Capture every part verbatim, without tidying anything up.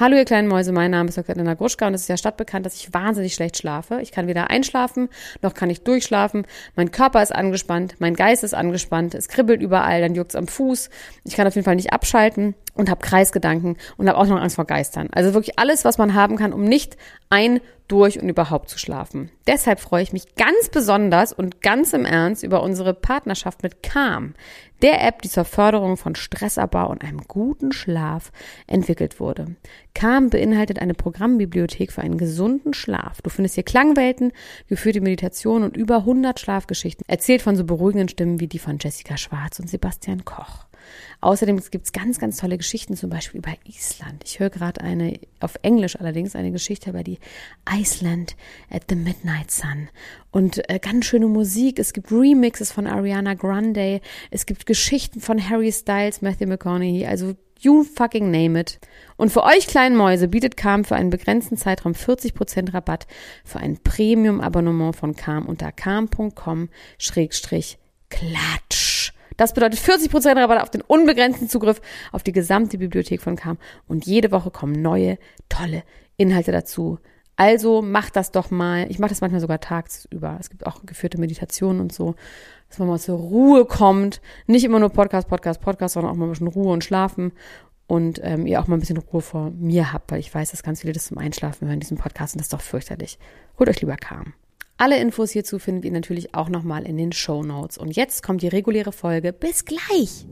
Hallo ihr kleinen Mäuse, mein Name ist Doktor Elena Gruschka und es ist ja stadtbekannt, dass ich wahnsinnig schlecht schlafe. Ich kann weder einschlafen, noch kann ich durchschlafen. Mein Körper ist angespannt, mein Geist ist angespannt, es kribbelt überall, dann juckt's am Fuß. Ich kann auf jeden Fall nicht abschalten und habe Kreisgedanken und habe auch noch Angst vor Geistern. Also wirklich alles, was man haben kann, um nicht ein, durch und überhaupt zu schlafen. Deshalb freue ich mich ganz besonders und ganz im Ernst über unsere Partnerschaft mit Calm, der App, die zur Förderung von Stressabbau und einem guten Schlaf entwickelt wurde. Calm beinhaltet eine Programmbibliothek für einen gesunden Schlaf. Du findest hier Klangwelten, geführte Meditationen und über hundert Schlafgeschichten, erzählt von so beruhigenden Stimmen wie die von Jessica Schwarz und Sebastian Koch. Außerdem gibt es ganz, ganz tolle Geschichten, zum Beispiel über Island. Ich höre gerade eine, auf Englisch allerdings, eine Geschichte über die Iceland at the Midnight Sun. Und äh, ganz schöne Musik. Es gibt Remixes von Ariana Grande. Es gibt Geschichten von Harry Styles, Matthew McConaughey. Also you fucking name it. Und für euch kleinen Mäuse bietet Calm für einen begrenzten Zeitraum vierzig Prozent Rabatt für ein Premium-Abonnement von Calm unter calm punkt com schrägstrich klatsch. Das bedeutet vierzig Prozent Rabatt auf den unbegrenzten Zugriff auf die gesamte Bibliothek von Calm. Und jede Woche kommen neue, tolle Inhalte dazu. Also macht das doch mal. Ich mache das manchmal sogar tagsüber. Es gibt auch geführte Meditationen und so, dass man mal zur Ruhe kommt. Nicht immer nur Podcast, Podcast, Podcast, sondern auch mal ein bisschen Ruhe und Schlafen. Und ähm, ihr auch mal ein bisschen Ruhe vor mir habt, weil ich weiß, dass ganz viele das zum Einschlafen hören, diesen Podcast. Und das ist doch fürchterlich. Holt euch lieber Calm. Alle Infos hierzu findet ihr natürlich auch nochmal in den Shownotes. Und jetzt kommt die reguläre Folge. Bis gleich!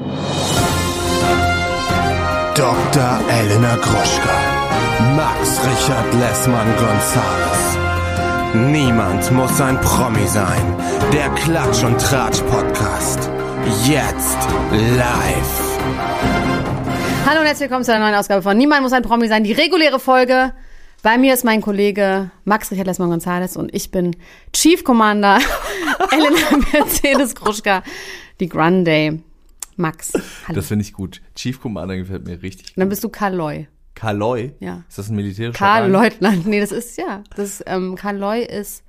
Doktor Elena Gruschka, Max Richard Lessmann-Gonzales. Niemand muss ein Promi sein. Der Klatsch- und Tratsch-Podcast. Jetzt live. Hallo und herzlich willkommen zu einer neuen Ausgabe von Niemand muss ein Promi sein. Die reguläre Folge. Bei mir ist mein Kollege Max Richard Lessmann-Gonzales und ich bin Chief Commander Elena Mercedes Gruschka, die Grande. Max, hallo. Das finde ich gut. Chief Commander gefällt mir richtig gut. Und dann bist du Karloy. Karloy? Ja. Ist das ein militärischer Karl-Leutnant. Nee, das ist, ja. Das, ähm, Karloy ist,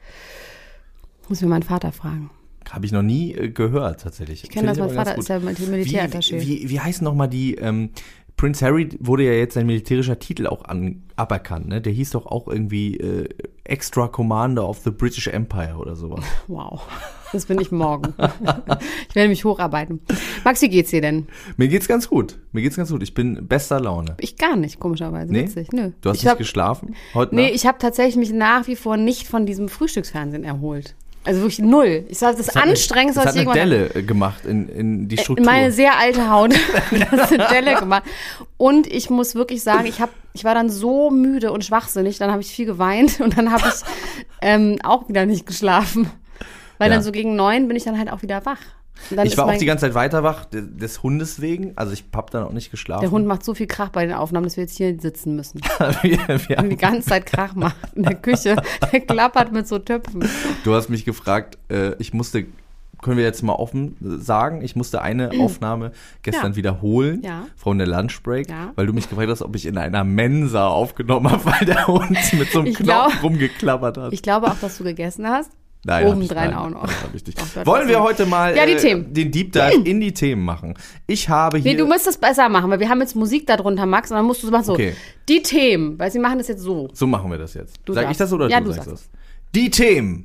muss mir meinen Vater fragen. Habe ich noch nie äh, gehört, tatsächlich. Ich kenne das, mein Vater ist ja Militärattaché. Wie, wie, wie heißen nochmal die, ähm, Prince Harry wurde ja jetzt sein militärischer Titel auch an, aberkannt, ne? Der hieß doch auch irgendwie äh, Extra Commander of the British Empire oder sowas. Wow, das bin ich morgen. Ich werde mich hocharbeiten. Max, wie geht's dir denn? Mir geht's ganz gut. Mir geht's ganz gut. Ich bin bester Laune. Ich gar nicht, komischerweise. Nee? Witzig. Nö. Du hast ich nicht hab, geschlafen heute Nee, Nacht? ich habe tatsächlich mich nach wie vor nicht von diesem Frühstücksfernsehen erholt. Also wirklich null. Ich sage, das ist anstrengend, was ich irgendwann... irgendwann... Das hat eine Delle gemacht in, in die Struktur. In meine sehr alte Haut. Das ist eine Delle gemacht. Und ich muss wirklich sagen, ich, hab, ich war dann so müde und schwachsinnig, dann habe ich viel geweint und dann habe ich ähm, auch wieder nicht geschlafen. Weil Ja. dann so gegen neun bin ich dann halt auch wieder wach. Und dann Ich ist war mein, auch die ganze Zeit weiter wach, des, des Hundes wegen. Also ich hab dann auch nicht geschlafen. Der Hund macht so viel Krach bei den Aufnahmen, dass wir jetzt hier sitzen müssen. wir, wir Und die ganze Zeit Krach macht in der Küche. Der klappert mit so Töpfen. Du hast mich gefragt, äh, ich musste, können wir jetzt mal offen sagen, ich musste eine Aufnahme gestern Ja. wiederholen, Ja. von der Lunchbreak, Ja. weil du mich gefragt hast, ob ich in einer Mensa aufgenommen habe, weil der Hund mit so einem Ich Knochen glaub- rumgeklappert hat. Ich glaube auch, dass du gegessen hast. Nein, hab ich- Obendrein nein, auch noch. das hab ich nicht. Doch, das Wollen ist wir so. heute mal Ja, die äh, Themen. den Deep Dive in die Themen machen? Ich habe hier... Nee, du musst das besser machen, weil wir haben jetzt Musik darunter, Max, und dann musst du machen so, Okay. die Themen, weil sie machen das jetzt so. So machen wir das jetzt. Du Sag ich sagst. das oder Ja, du, du sagst sagst das? Die Themen.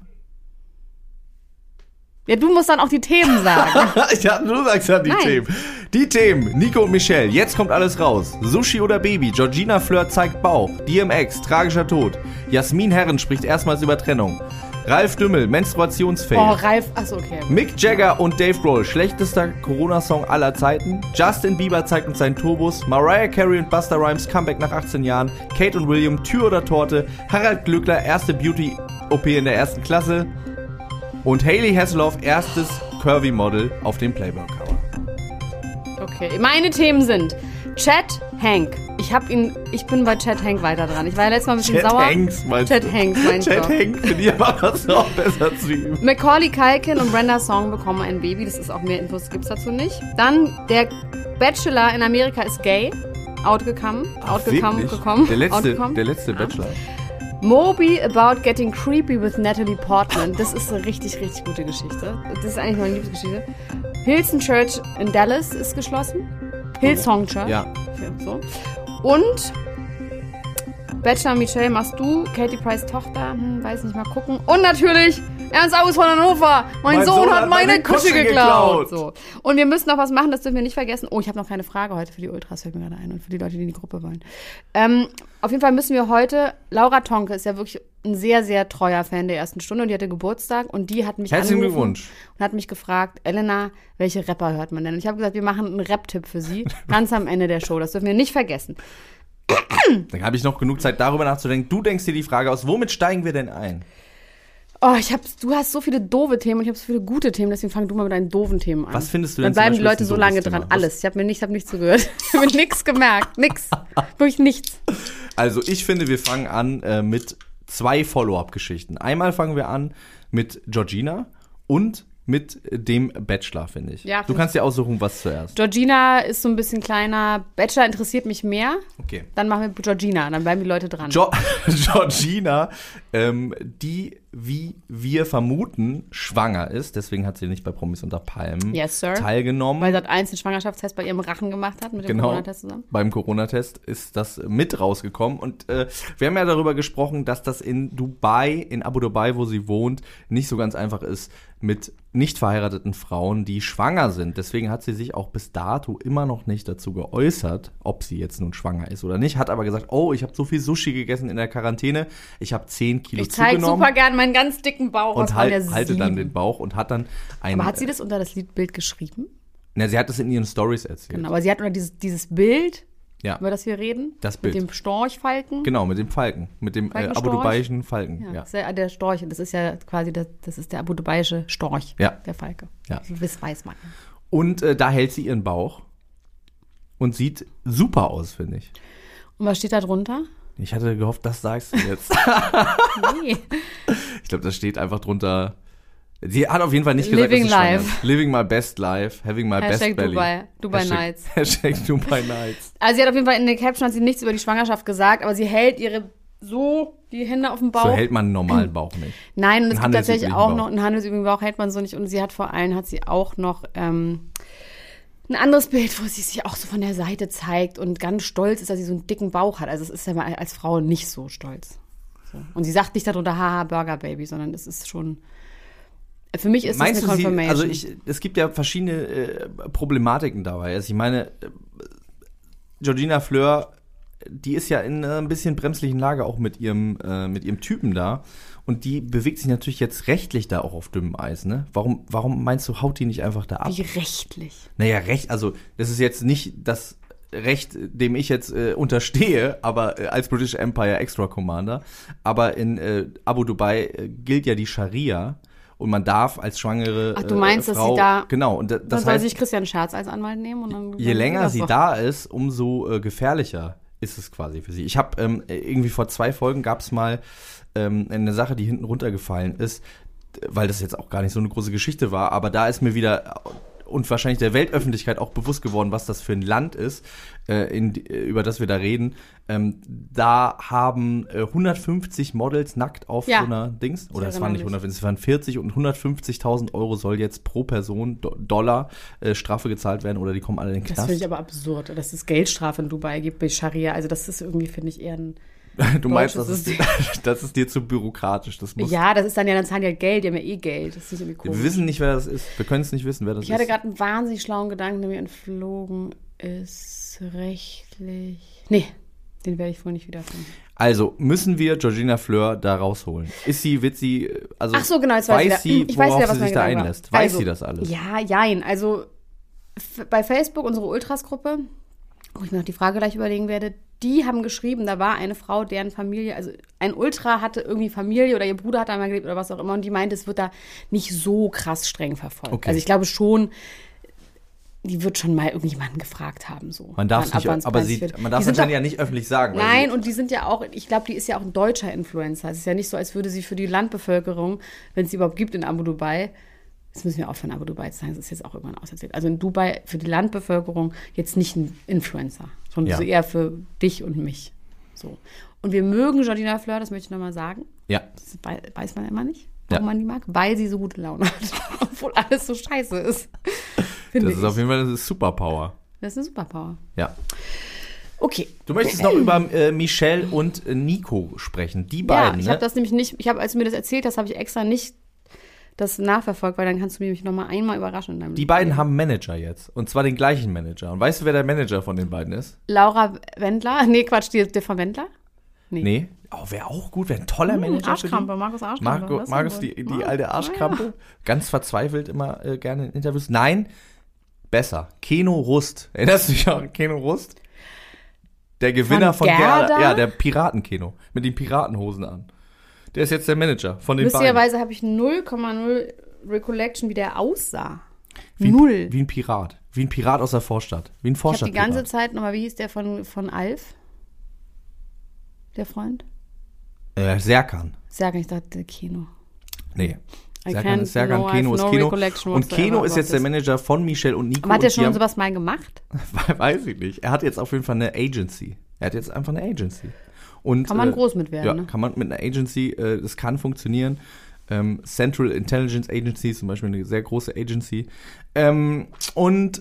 Ja, du musst dann auch die Themen sagen. Ja, du sagst ja die Nein. Themen. Die Themen. Nico und Michelle, jetzt kommt alles raus. Sushi oder Baby, Georgina Flirt zeigt Bauch. D M X, tragischer Tod. Jasmin Herren spricht erstmals über Trennung. Ralf Dümmel, Menstruationsfail. Oh, Ralf, achso, okay. Mick Jagger und Dave Grohl, schlechtester Corona-Song aller Zeiten. Justin Bieber zeigt uns seinen Turbus. Mariah Carey und Busta Rhymes, Comeback nach achtzehn Jahren. Kate und William, Tür oder Torte. Harald Glückler, erste Beauty-O P in der ersten Klasse. Und Hailey Hasselhoff, erstes Curvy-Model auf dem Playboy-Cover. Okay, meine Themen sind Chet Hank. Ich hab ihn, ich bin bei Chet Hank weiter dran. Ich war ja letztes Mal ein bisschen Chet sauer. Hanks, meinst Chet du? Hanks, meinst Chet du? Hank, finde ich aber was noch besser zu ihm. Macaulay Culkin und Brenda Song bekommen ein Baby. Das ist auch mehr Infos, gibt's dazu nicht. Dann, der Bachelor in Amerika ist gay. Outgekommen. Outgekommen, Wirklich? gekommen. Der letzte, outgekommen. der letzte Bachelor. Moby About Getting Creepy with Natalie Portman. Das ist eine richtig, richtig gute Geschichte. Das ist eigentlich meine Lieblingsgeschichte. Hillsong Church in Dallas ist geschlossen. Hillsong Church. Ja. So. Und Bachelor Michelle machst du, Katie Price Tochter, hm, weiß nicht, mal gucken. Und natürlich Ernst August von Hannover. Mein, mein Sohn, Sohn hat meine Kutsche geklaut. geklaut. So. Und wir müssen noch was machen, das dürfen wir nicht vergessen. Oh, ich habe noch keine Frage heute für die Ultras, fällt mir gerade ein. Und für die Leute, die in die Gruppe wollen. Ähm, auf jeden Fall müssen wir heute, Laura Tonke ist ja wirklich ein sehr, sehr treuer Fan der ersten Stunde und die hatte Geburtstag und die hat mich Herzlichen angerufen Glückwunsch. Und hat mich gefragt, Elena, welche Rapper hört man denn? Und ich habe gesagt, wir machen einen Rap-Tipp für sie, ganz am Ende der Show. Das dürfen wir nicht vergessen. Dann habe ich noch genug Zeit, darüber nachzudenken. Du denkst dir die Frage aus, womit steigen wir denn ein? Oh, ich hab, du hast so viele doofe Themen und ich habe so viele gute Themen, deswegen fang du mal mit deinen doofen Themen an. Was findest du denn? Dann bleiben die Leute so lange dran. Thema? Alles. Ich habe mir nicht, hab nichts zugehört. Ich habe mir nichts gemerkt. Nix. Wirklich nichts. Also ich finde, wir fangen an äh, mit zwei Follow-up-Geschichten. Einmal fangen wir an mit Georgina und mit dem Bachelor, finde ich. Ja, du kannst dir aussuchen, was zuerst. Georgina ist so ein bisschen kleiner. Bachelor interessiert mich mehr. Okay. Dann machen wir Georgina, dann bleiben die Leute dran. Jo- Georgina, ähm, die, wie wir vermuten, schwanger ist. Deswegen hat sie nicht bei Promis unter Palmen yes, sir. teilgenommen. Weil sie hat eins den Schwangerschaftstest bei ihrem Rachen gemacht hat, mit dem genau, Corona-Test zusammen. Beim Corona-Test ist das mit rausgekommen. Und äh, wir haben ja darüber gesprochen, dass das in Dubai, in Abu Dhabi, wo sie wohnt, nicht so ganz einfach ist, mit nicht verheirateten Frauen, die schwanger sind. Deswegen hat sie sich auch bis dato immer noch nicht dazu geäußert, ob sie jetzt nun schwanger ist oder nicht. Hat aber gesagt, oh, ich habe so viel Sushi gegessen in der Quarantäne, ich habe zehn Kilo ich zeig zugenommen. Ich zeige super gern meinen ganz dicken Bauch. Und halt, halte dann den Bauch und hat dann ein... Aber hat sie das unter das Bild geschrieben? Na, sie hat das in ihren Stories erzählt. Genau, aber sie hat unter dieses, dieses Bild... Ja. Über das wir reden? Das Bild. Mit dem Storchfalken? Genau, mit dem Falken. Mit dem äh, abu-dhabaischen Falken. Ja, ja. Das ist ja der Storch. Das ist ja quasi der, das ist der abu-dhabaische Storch. Ja. Der Falke. Ja. Also, das weiß man. Und äh, da hält sie ihren Bauch und sieht super aus, finde ich. Und was steht da drunter? Ich hatte gehofft, das sagst du jetzt. Nee. Ich glaube, da steht einfach drunter... Sie hat auf jeden Fall nicht gesagt, Living dass sie life. Ist. Living my best life, having my Hashtag best belly. Dubai, Dubai Hashtag, Nights. Hashtag Dubai Nights. Also sie hat auf jeden Fall in der Caption hat sie nichts über die Schwangerschaft gesagt, aber sie hält ihre so die Hände auf dem Bauch. So hält man einen normalen Bauch nicht. Nein, und es einen gibt tatsächlich auch Bauch. noch einen handelsüblichen Bauch hält man so nicht und sie hat vor allem hat sie auch noch ähm, ein anderes Bild, wo sie sich auch so von der Seite zeigt und ganz stolz ist, dass sie so einen dicken Bauch hat. Also es ist ja mal als Frau nicht so stolz. So. Und sie sagt nicht darunter, haha, Burger Baby, sondern es ist schon... Für mich ist Meinst das eine du Confirmation. Sie, also ich, es gibt ja verschiedene äh, Problematiken dabei. Also ich meine, äh, Georgina Fleur, die ist ja in äh, ein bisschen bremslichen Lage auch mit ihrem äh, mit ihrem Typen da und die bewegt sich natürlich jetzt rechtlich da auch auf dünnem Eis, ne? Warum warum meinst du, haut die nicht einfach da ab? Wie rechtlich? Naja, recht, also das ist jetzt nicht das Recht, dem ich jetzt äh, unterstehe, aber äh, als British Empire Extra Commander, aber in äh, Abu Dhabi äh, gilt ja die Scharia. Und man darf als schwangere Ach, du meinst, äh, Frau, dass sie da, genau, und das dann soll heißt, sich Christian Scherz als Anwalt nehmen und dann je länger sie doch. da ist, umso äh, gefährlicher ist es quasi für sie. Ich habe ähm, irgendwie vor zwei Folgen gab es mal ähm, eine Sache, die hinten runtergefallen ist, weil das jetzt auch gar nicht so eine große Geschichte war, aber da ist mir wieder und wahrscheinlich der Weltöffentlichkeit auch bewusst geworden, was das für ein Land ist, äh, in, über das wir da reden. Ähm, da haben äh, hundertfünfzig Models nackt auf ja. so einer Dings, oder es waren nicht mich. hundertfünfzig, es waren vierzig und hundertfünfzigtausend Euro soll jetzt pro Person Do- Dollar äh, Strafe gezahlt werden oder die kommen alle in den Knast. Das finde ich aber absurd, dass es Geldstrafe in Dubai gibt bei Scharia. Also das ist irgendwie, finde ich, eher ein Du meinst, das ist, das ist dir zu bürokratisch. Das muss ja, das ist dann ja, dann zahlen die halt Geld, die haben ja eh Geld. Das ist nicht irgendwie komisch. Wir wissen nicht, wer das ist. Wir können es nicht wissen, wer das ich ist. hatte gerade einen wahnsinnig schlauen Gedanken, der mir entflogen ist. Rechtlich. Nee, den werde ich wohl nicht wiederfinden. Also, müssen wir Georgina Fleur da rausholen? Ist sie, wird sie, also Ach so, genau, jetzt weiß weiß ich sie, ich weiß worauf wieder, was sie sich da einlässt? Weiß also, sie das alles? Ja, jein. Also f- bei Facebook, unsere Ultras-Gruppe, wo ich mir noch die Frage gleich überlegen werde, die haben geschrieben, da war eine Frau, deren Familie, also ein Ultra hatte irgendwie Familie oder ihr Bruder hat da mal gelebt oder was auch immer und die meinte, es wird da nicht so krass streng verfolgt. Okay. Also ich glaube schon, die wird schon mal irgendjemanden gefragt haben. So. Man darf es nicht, ab, aber sie, man darf es wahrscheinlich ja nicht öffentlich sagen. Nein, und die sind ja auch, ich glaube, die ist ja auch ein deutscher Influencer. Es ist ja nicht so, als würde sie für die Landbevölkerung, wenn es sie überhaupt gibt in Abu Dhabi, das müssen wir aufhören, Abu Dhabi zu sagen, das ist jetzt auch irgendwann auserzählt. Also in Dubai für die Landbevölkerung jetzt nicht ein Influencer, sondern Ja. so eher für dich und mich. So. Und wir mögen Georgina Fleur, das möchte ich nochmal sagen. Ja. Das weiß man immer nicht, warum Ja. man die mag, weil sie so gute Laune hat, obwohl alles so scheiße ist. Das Finde ist ich. auf jeden Fall eine Superpower. Das ist eine Superpower. Ja. Okay. Du möchtest noch über äh, Michelle und äh, Nico sprechen. Die beiden, Ja, ich ne? habe das nämlich nicht, ich habe, als du mir das erzählt hast, habe ich extra nicht das nachverfolgt, weil dann kannst du mich noch mal einmal überraschen in deinem Die beiden haben einen Manager jetzt. Und zwar den gleichen Manager. Und weißt du, wer der Manager von den beiden ist? Laura Wendler? Nee, Quatsch, die, der von Wendler? Nee. nee. Oh, wäre auch gut, wäre ein toller hm, Manager. Arschkrampe, Markus Arschkrampe. Marco, Markus, die, die alte Arschkrampe. Ja. Ganz verzweifelt immer äh, gerne in Interviews. Nein, besser. Keno Rust. Erinnerst du dich auch an Keno Rust? Der Gewinner von, von Gerda? Gerda? Ja, der Piratenkeno. Mit den Piratenhosen an. Der ist jetzt der Manager von den beiden. Lustigerweise habe ich null Komma null Recollection, wie der aussah. Wie, Null. Wie ein Pirat. Wie ein Pirat aus der Vorstadt. Wie ein Vorstadt. Ich habe die ganze Zeit nochmal, wie hieß der von, von Alf? Der Freund? Äh, Serkan. Serkan, ich dachte Keno. Nee. Serkan ist Serkan, no, Keno ist no Keno. Und Keno ist jetzt der Manager von Michelle und Nico. Aber hat der schon haben, sowas mal gemacht? Weiß ich nicht. Er hat jetzt auf jeden Fall eine Agency. Er hat jetzt einfach eine Agency. Und, kann man äh, groß mit werden, ja, ne? kann man mit einer Agency, äh, das kann funktionieren. Ähm, Central Intelligence Agency, zum Beispiel eine sehr große Agency. Ähm, und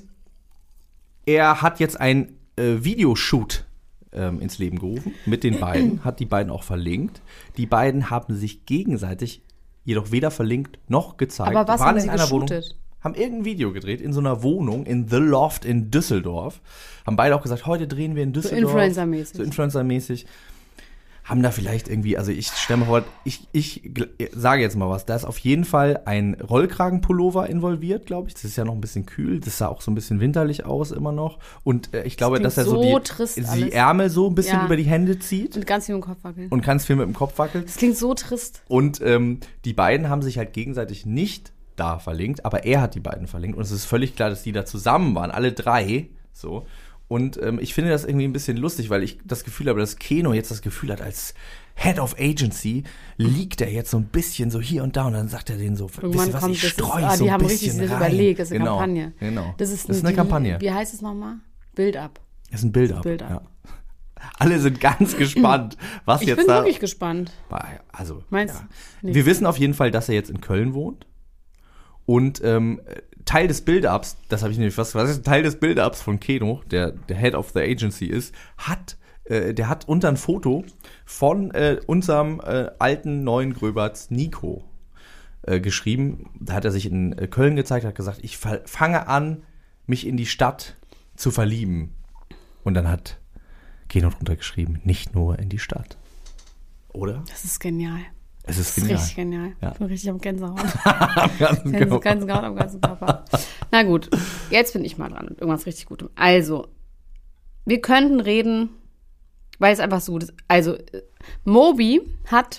er hat jetzt ein äh, Videoshoot ähm, ins Leben gerufen mit den beiden, hat die beiden auch verlinkt. Die beiden haben sich gegenseitig jedoch weder verlinkt noch gezeigt. Aber was waren haben sie in einer geshootet? Wohnung, haben irgendein Video gedreht in so einer Wohnung in The Loft in Düsseldorf. Haben beide auch gesagt, heute drehen wir in Düsseldorf. So Influencer-mäßig. So Influencer-mäßig. Haben da vielleicht irgendwie, also ich stelle mir vor, ich, ich sage jetzt mal was, da ist auf jeden Fall ein Rollkragenpullover involviert, glaube ich. Das ist ja noch ein bisschen kühl, das sah auch so ein bisschen winterlich aus immer noch. Und äh, ich glaube, das dass er so, so die, die Ärmel so ein bisschen ja. über die Hände zieht. Und ganz viel mit dem Kopf wackelt. Und ganz viel mit dem Kopf wackelt. Das klingt so trist. Und ähm, die beiden haben sich halt gegenseitig nicht da verlinkt, aber er hat die beiden verlinkt. Und es ist völlig klar, dass die da zusammen waren, alle drei, so. Und ähm, ich finde das irgendwie ein bisschen lustig, weil ich das Gefühl habe, dass Keno jetzt das Gefühl hat, als Head of Agency liegt er jetzt so ein bisschen so hier und da und dann sagt er denen so, irgendwann was, kommt, ich das streue ist, ah, so die ein haben bisschen richtig das rein. überlegt, das ist eine genau, Kampagne. Genau, das ist, das ist eine die, Kampagne. Wie heißt es nochmal? Build-up. Das ist ein Build-up. Build-up. Ja. Alle sind ganz gespannt, was ich jetzt bin da... wirklich gespannt. Also, Meinst ja. du? Wir wissen auf jeden Fall, dass er jetzt in Köln wohnt. Und ähm, Teil des Build-Ups, das habe ich nämlich fast was ist Teil des Build-Ups von Keno, der der Head of the Agency ist, hat äh, der hat unter ein Foto von äh, unserem äh, alten neuen Gröberts Nico äh, geschrieben. Da hat er sich in äh, Köln gezeigt, hat gesagt, ich fa- fange an, mich in die Stadt zu verlieben. Und dann hat Keno drunter geschrieben, nicht nur in die Stadt. Oder? Das ist genial. Es ist das genial. ist richtig genial. Ja. Ich bin richtig am Gänsehaut. Am ganzen Körper. Gänsehaut am ganzen Körper. Na gut, jetzt bin ich mal dran. Irgendwas richtig Gutem. Also, wir könnten reden, weil es einfach so gut ist. Also, Moby hat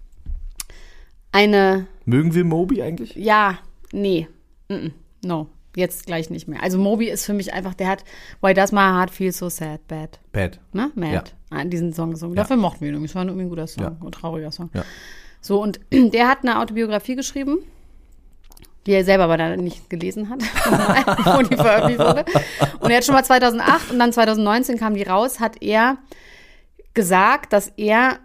eine... Mögen wir Moby eigentlich? Ja, nee. Mm-mm. No, jetzt gleich nicht mehr. Also Moby ist für mich einfach, der hat Why Does My Heart Feel So Sad, Bad. Bad. Ne? Mad. Ja. Ah, diesen Song gesungen. Ja. Dafür mochten wir ihn irgendwie. Es war irgendwie ein guter Song, Ja. ein trauriger Song. Ja. So, und der hat eine Autobiografie geschrieben, die er selber aber dann nicht gelesen hat, wo die veröffentlicht wurde. Und er hat schon mal zweitausendacht und dann zweitausendneunzehn kam die raus, hat er gesagt, dass er,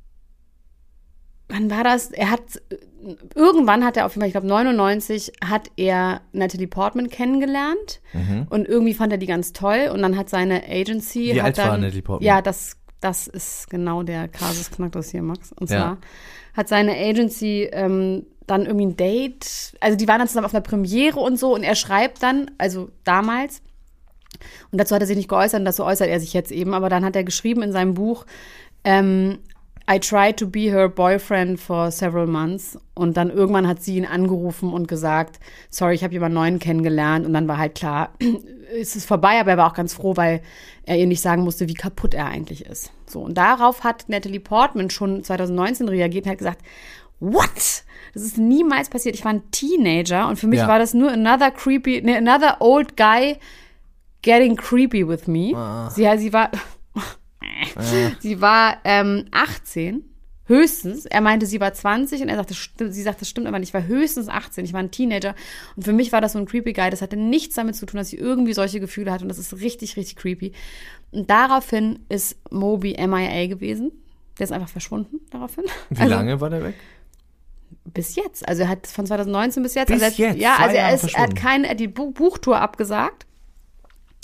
wann war das? Er hat, irgendwann hat er auf jeden Fall, ich glaube neunundneunzig, hat er Natalie Portman kennengelernt Mhm. und irgendwie fand er die ganz toll und dann hat seine Agency. Wie hat alt dann, war Natalie Portman? Ja, das, das ist genau der Kasus Knacktus hier, Max. Und zwar Ja. hat seine Agency ähm, dann irgendwie ein Date, also die waren dann zusammen auf einer Premiere und so und er schreibt dann, also damals, und dazu hat er sich nicht geäußert und dazu äußert er sich jetzt eben, aber dann hat er geschrieben in seinem Buch, ähm, I tried to be her boyfriend for several months und dann irgendwann hat sie ihn angerufen und gesagt, sorry, ich habe jemanden neuen kennengelernt und dann war halt klar, es ist vorbei, aber er war auch ganz froh, weil er ihr nicht sagen musste, wie kaputt er eigentlich ist. So, und darauf hat Natalie Portman schon zweitausendneunzehn reagiert und hat gesagt, what? Das ist niemals passiert. Ich war ein Teenager und für mich Ja. war das nur another creepy, ne, another old guy getting creepy with me. Ah. Sie, sie war, sie war ähm, achtzehn, höchstens. Er meinte, sie war zwanzig und er sagte, sti- sie sagte, das stimmt aber nicht. Ich war höchstens achtzehn. Ich war ein Teenager und für mich war das so ein creepy Guy. Das hatte nichts damit zu tun, dass sie irgendwie solche Gefühle hatte und das ist richtig, richtig creepy. Und daraufhin ist Moby M I A gewesen. Der ist einfach verschwunden daraufhin. Wie Also, lange war der weg? bis jetzt. Also er hat von zweitausendneunzehn bis jetzt. Bis also er, jetzt? Ja, Zwei also er, Jahre ist, er hat verschwunden. keine, er hat die Bu- Buchtour abgesagt.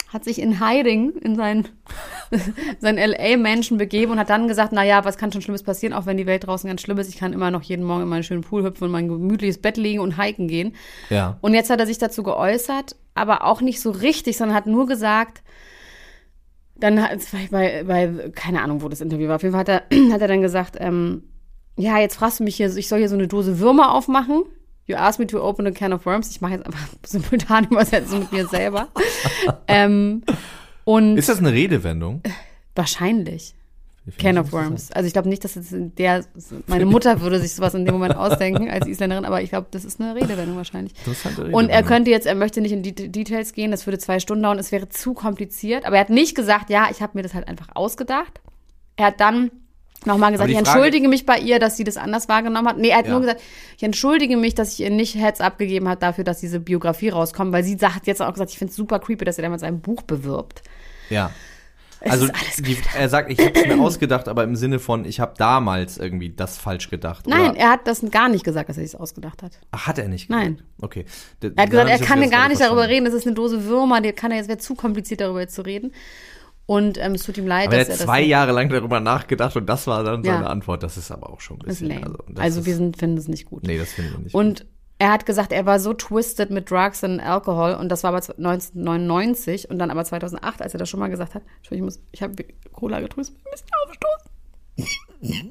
hat sich in Hiding in sein, sein L A-Mansion begeben und hat dann gesagt, naja, was kann schon Schlimmes passieren, auch wenn die Welt draußen ganz schlimm ist. Ich kann immer noch jeden Morgen in meinen schönen Pool hüpfen und mein gemütliches Bett liegen und hiken gehen. Ja. Und jetzt hat er sich dazu geäußert, aber auch nicht so richtig, sondern hat nur gesagt, dann hat bei, bei, keine Ahnung, wo das Interview war, auf jeden Fall hat er, hat er dann gesagt, ähm, ja, jetzt fragst du mich hier, ich soll hier so eine Dose Würmer aufmachen. You asked me to open a can of worms. Ich mache jetzt einfach simultan Übersetzung mit mir selber. ähm, und Ist das eine Redewendung? Wahrscheinlich. Can of worms. Also ich glaube nicht, dass jetzt der, meine Mutter würde sich sowas in dem Moment ausdenken als Isländerin, aber ich glaube, das ist eine Redewendung wahrscheinlich. Redewendung. Und er könnte jetzt, er möchte nicht in die Details gehen, das würde zwei Stunden dauern, es wäre zu kompliziert. Aber er hat nicht gesagt, ja, ich habe mir das halt einfach ausgedacht. Er hat dann nochmal gesagt, ich Frage, entschuldige mich bei ihr, dass sie das anders wahrgenommen hat. Nee, er hat ja. nur gesagt, ich entschuldige mich, dass ich ihr nicht Heads abgegeben habe dafür, dass diese Biografie rauskommt, weil sie hat jetzt auch gesagt, ich finde es super creepy, dass er damals ein Buch bewirbt. Ja. Es also ist alles die, er sagt, ich habe es mir ausgedacht, aber im Sinne von, ich habe damals irgendwie das falsch gedacht. Nein, oder? er hat das gar nicht gesagt, dass er sich ausgedacht hat. Ach, hat er nicht gesagt? Nein. Okay. D- Er hat gesagt, er ich kann das gar gerade nicht darüber verstanden. reden, das ist eine Dose Würmer, die kann er jetzt, wäre zu kompliziert, darüber jetzt zu reden. Und ähm, es tut ihm leid, Aber er dass hat er zwei das Jahre lang darüber nachgedacht und das war dann Ja. seine Antwort. Das ist aber auch schon ein ist bisschen. lame. Also, das Also, ist, wir sind, finden es nicht gut. Nee, das finden wir nicht Und gut. er hat gesagt, er war so twisted mit Drugs und Alkohol und das war aber neunzehnhundertneunundneunzig und dann aber zweitausendacht, als er das schon mal gesagt hat, ich muss, ich habe Cola getrunken, ein bisschen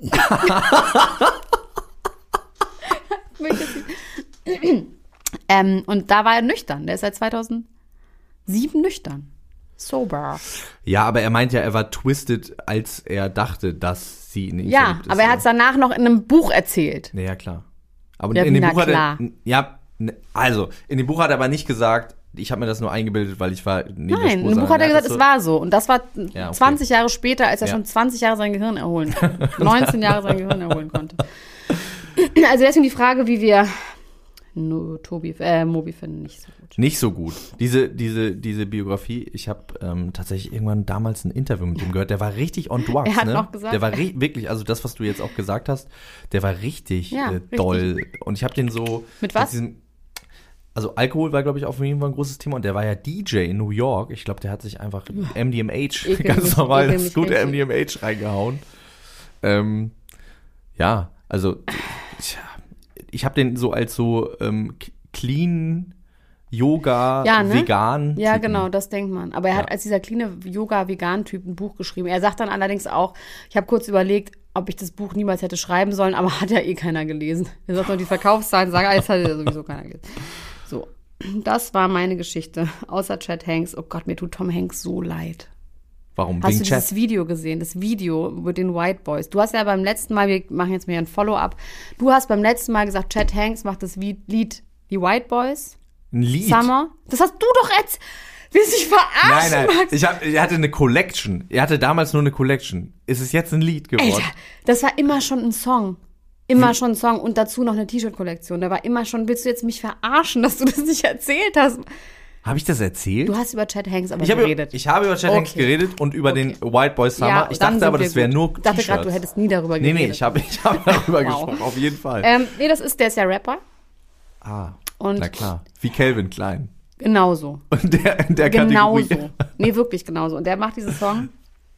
aufstoßen. ähm, und da war er nüchtern. Der ist seit zweitausendsieben nüchtern. Sober. Ja, aber er meint ja, er war twisted, als er dachte, dass sie in ihn Ja, verliebt ist, aber er hat es danach noch in einem Buch erzählt. Ja, ja, klar. Aber Ja, in dem na Buch hat klar. er, ja, ne, also, in dem Buch hat er aber nicht gesagt, ich habe mir das nur eingebildet, weil ich war neben der Nein, Spur, in dem Buch hat er sondern gesagt, so, es war so. Und das war Ja, okay. zwanzig Jahre später, als er Ja. schon zwanzig Jahre sein Gehirn erholen konnte. neunzehn Jahre sein Gehirn erholen konnte. Also deswegen die Frage, wie wir no, Tobi, äh, Moby finden, nicht so gut. Nicht so gut. Diese, diese, diese Biografie, ich habe ähm, tatsächlich irgendwann damals ein Interview mit ihm gehört, der war richtig on drugs, Er hat ne? noch gesagt- Der war ri- wirklich, also das, was du jetzt auch gesagt hast, der war richtig, Ja, äh, richtig. doll. Und ich habe den so... Mit was? Diesem, also Alkohol war, glaube ich, auf jeden Fall ein großes Thema. Und der war ja D J in New York. Ich glaube, der hat sich einfach M D M H, Ekel ganz mich, normal, ekel das mich gute richtig. M D M H reingehauen. Ähm, ja, also ich, ich habe den so als so ähm, clean Yoga, Ja, ne? vegan. Ja, Typen. genau, das denkt man. Aber er hat Ja. als dieser cleane Yoga-Vegan-Typ ein Buch geschrieben. Er sagt dann allerdings auch, ich habe kurz überlegt, ob ich das Buch niemals hätte schreiben sollen, aber hat ja eh keiner gelesen. Er sagt noch, die Verkaufszahlen sagen, alles hat ja sowieso keiner gelesen. So, das war meine Geschichte. Außer Chet Hanks. Oh Gott, mir tut Tom Hanks so leid. Warum? Hast Wegen du Chat? dieses Video gesehen? Das Video mit den White Boys. Du hast ja beim letzten Mal, wir machen jetzt mal ein Follow-up, du hast beim letzten Mal gesagt, Chet Hanks macht das Lied Die White Boys. Ein Lied? Summer. Das hast du doch jetzt. Willst du dich verarschen, Nein, nein, Max? ich hab, er hatte eine Collection. Er hatte damals nur eine Collection. Ist es jetzt ein Lied geworden? Alter, das war immer schon ein Song. Immer schon ein Song und dazu noch eine T-Shirt-Kollektion. Da war immer schon, willst du jetzt mich verarschen, dass du das nicht erzählt hast? Habe ich das erzählt? Du hast über Chet Hanks aber Ich habe, geredet. ich habe über Chet Hanks Okay. geredet und über Okay. den White Boy Summer. Ja, ich dann dachte sind aber, wir das wäre gut. nur Ich dachte gerade, du T-Shirts. hättest nie darüber Nee, geredet. nee, ich habe ich hab darüber Wow. gesprochen, auf jeden Fall. Ähm, nee, das ist, der ist ja Rapper. ah, Und na klar. Wie Calvin Klein. genauso. Und der, in der Genauso. Kategorie. Nee, wirklich genauso. Und der macht diesen Song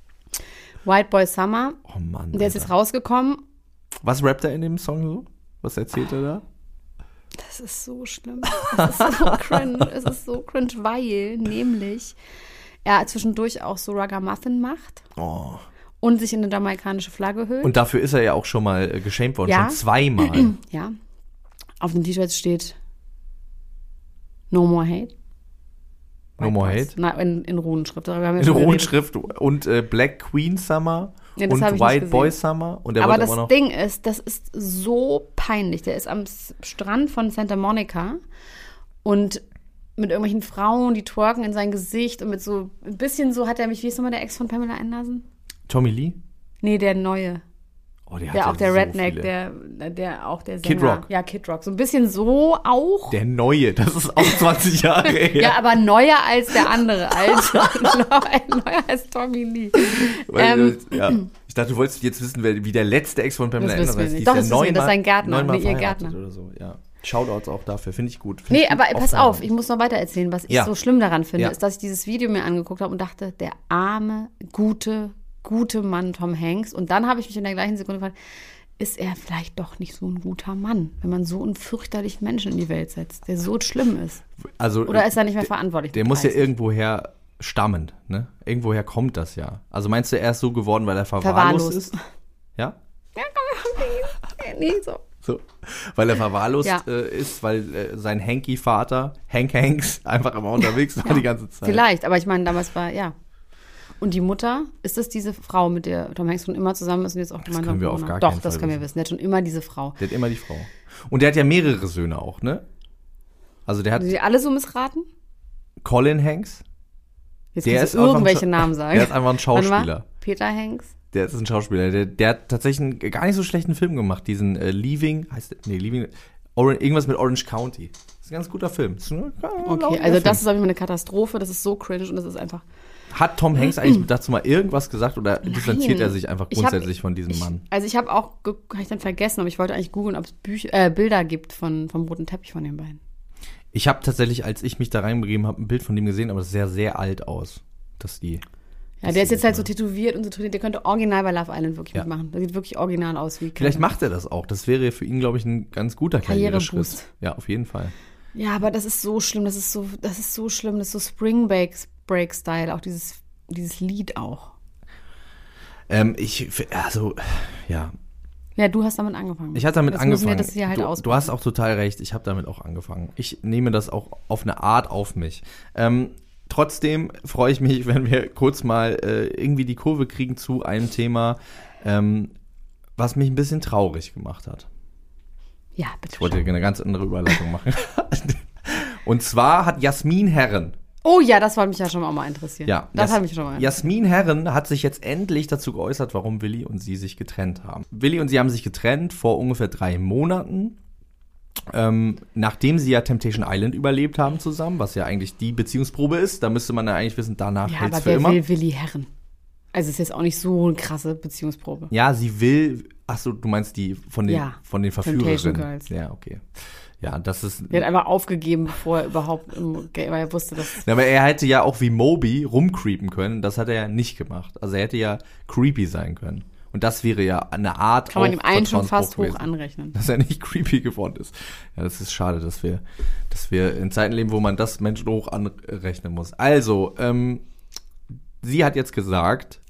White Boy Summer. Oh Mann. Der ist Alter. jetzt rausgekommen. Was rappt er in dem Song so? Was erzählt er da? Das ist so schlimm. Es ist so cringe. Es ist so cringe, weil nämlich er zwischendurch auch so Ragamuffin macht Oh. und sich in eine jamaikanische Flagge hüllt. Und dafür ist er ja auch schon mal äh, geschämt worden, Ja. schon zweimal. Ja. Auf dem T-Shirt steht No More Hate. No More Boys. Hate. Na, in, in Runenschrift. Darüber haben wir In schon geredet. Rundschrift und äh, Black Queen Summer Ja, das und hab ich nicht White gesehen. Boy Summer. Und der Aber wollte das immer noch. Ding ist, das ist so peinlich. Der ist am S- Strand von Santa Monica und mit irgendwelchen Frauen, die twerken in sein Gesicht und mit so ein bisschen so hat er mich, wie ist nochmal der Ex von Pamela Anderson? Tommy Lee? Nee, der neue. Oh, der, hat Der ja auch der so Redneck, viele. der, der auch der Sänger. Kid Rock. Ja, Kid Rock. So ein bisschen so auch. Der Neue, das ist auch zwanzig Jahre her. Ja, aber neuer als der andere, alte. Neuer als Tommy Lee. Weil, ähm, äh, ja. Ich dachte, du wolltest jetzt wissen, wer, wie der letzte Ex von Pamela Das wissen Anderson wir heißt. nicht. Die Doch, ist das ja wissen wir, das ist neunmal- sein Gärtner, neunmal nee, ihr verheiratet Gärtner. Oder so. Ja. Shoutouts auch dafür, finde ich gut. Find Nee, ich gut aber pass aufgenommen. auf, ich muss noch weiter erzählen. Was ich Ja. so schlimm daran finde, Ja. ist, dass ich dieses Video mir angeguckt habe und dachte, der arme, gute, gute Mann Tom Hanks. Und dann habe ich mich in der gleichen Sekunde gefragt, ist er vielleicht doch nicht so ein guter Mann, wenn man so einen fürchterlichen Menschen in die Welt setzt, der so schlimm ist? Also, Oder ist er nicht mehr verantwortlich? Der mit muss ja dreißig? irgendwoher stammen, ne? Irgendwoher kommt das ja. Also meinst du, er ist so geworden, weil er verwahrlost, Verwahrlost. ist? Ja? Ja, komm, nee, nee, so. So. Weil er verwahrlost Ja. äh, ist, weil äh, sein Hanky-Vater, Hank Hanks, einfach immer unterwegs war die ganze Zeit. Vielleicht, aber ich meine, damals war, ja. Und die Mutter, ist das diese Frau, mit der Tom Hanks schon immer zusammen ist und jetzt auch gemeinsam können wir auf wohnen? gar Doch, keinen das Fall können wir wissen. wissen. Der hat schon immer diese Frau. Der hat immer die Frau. Und der hat ja mehrere Söhne auch, ne? Also der hat Haben die alle so missraten? Colin Hanks. Jetzt Der kannst ist du einfach ein irgendwelche Scha- Namen sagen. Der ist einfach ein Warte mal. Schauspieler. Peter Hanks. Der ist ein Schauspieler. Der, der hat tatsächlich einen gar nicht so schlechten Film gemacht. Diesen äh, Leaving, heißt der, nee, Leaving, Orange, irgendwas mit Orange County. Das ist ein ganz guter Film. Das ist ein, Okay, also das ist auf jeden Fall eine Katastrophe. Das ist so cringe und das ist einfach. Hat Tom Hanks eigentlich dazu mal irgendwas gesagt oder distanziert er sich einfach Ich hab- grundsätzlich von diesem ich, Mann? Also ich habe auch, ge- habe ich dann vergessen, aber ich wollte eigentlich googeln, ob es Bücher, äh, Bilder gibt von, vom roten Teppich von den beiden. Ich habe tatsächlich, als ich mich da reinbegeben habe, ein Bild von dem gesehen, aber das sah sehr, sehr alt aus. Dass die. Ja, der ist jetzt halt so tätowiert und so trainiert. Der könnte original bei Love Island wirklich Ja. mitmachen. Der sieht wirklich original aus wie. Vielleicht macht er das auch. Das wäre für ihn, glaube ich, ein ganz guter Karriereboost. Karriereschritt. Ja, auf jeden Fall. Ja, aber das ist so schlimm. Das ist so, das ist so schlimm. Das ist so Spring Break Break Style. Auch dieses, dieses Lied auch. Ähm, ich, also, ja. Ja, du hast damit angefangen. Ich hatte damit das müssen angefangen. wir das hier halt du, ausbauen. du hast auch total recht. Ich habe damit auch angefangen. Ich nehme das auch auf eine Art auf mich. Ähm, trotzdem freue ich mich, wenn wir kurz mal äh, irgendwie die Kurve kriegen zu einem Thema, ähm, was mich ein bisschen traurig gemacht hat. Ja, bitte. Ich wollte eine ganz andere Überleitung machen. Und zwar hat Jasmin Herren. Oh ja, das wollte mich ja schon auch mal interessieren. Ja, das Jas- hat mich schon mal interessiert. Jasmin Herren hat sich jetzt endlich dazu geäußert, warum Willi und sie sich getrennt haben. Willi und sie haben sich getrennt vor ungefähr drei Monaten, ähm, nachdem sie ja Temptation Island überlebt haben zusammen, was ja eigentlich die Beziehungsprobe ist. Da müsste man ja eigentlich wissen, danach Ja, hält's aber für wer immer. will Willi Herren? Also ist jetzt auch nicht so eine krasse Beziehungsprobe. Ja, sie will, ach so, du meinst die von den, Ja, von den Temptation Verführerinnen. Girls. Ja, okay. Ja, das ist. Der hat einfach aufgegeben, bevor er überhaupt, im, weil er wusste, dass. Ja, aber er hätte ja auch wie Moby rumcreepen können. Das hat er ja nicht gemacht. Also er hätte ja creepy sein können. Und das wäre ja eine Art Kann man auch ihm einen schon Vertrauensbruch fast hoch gewesen, anrechnen. dass er nicht creepy geworden ist. Ja, das ist schade, dass wir, dass wir in Zeiten leben, wo man das Menschen hoch anrechnen muss. Also, ähm, sie hat jetzt gesagt,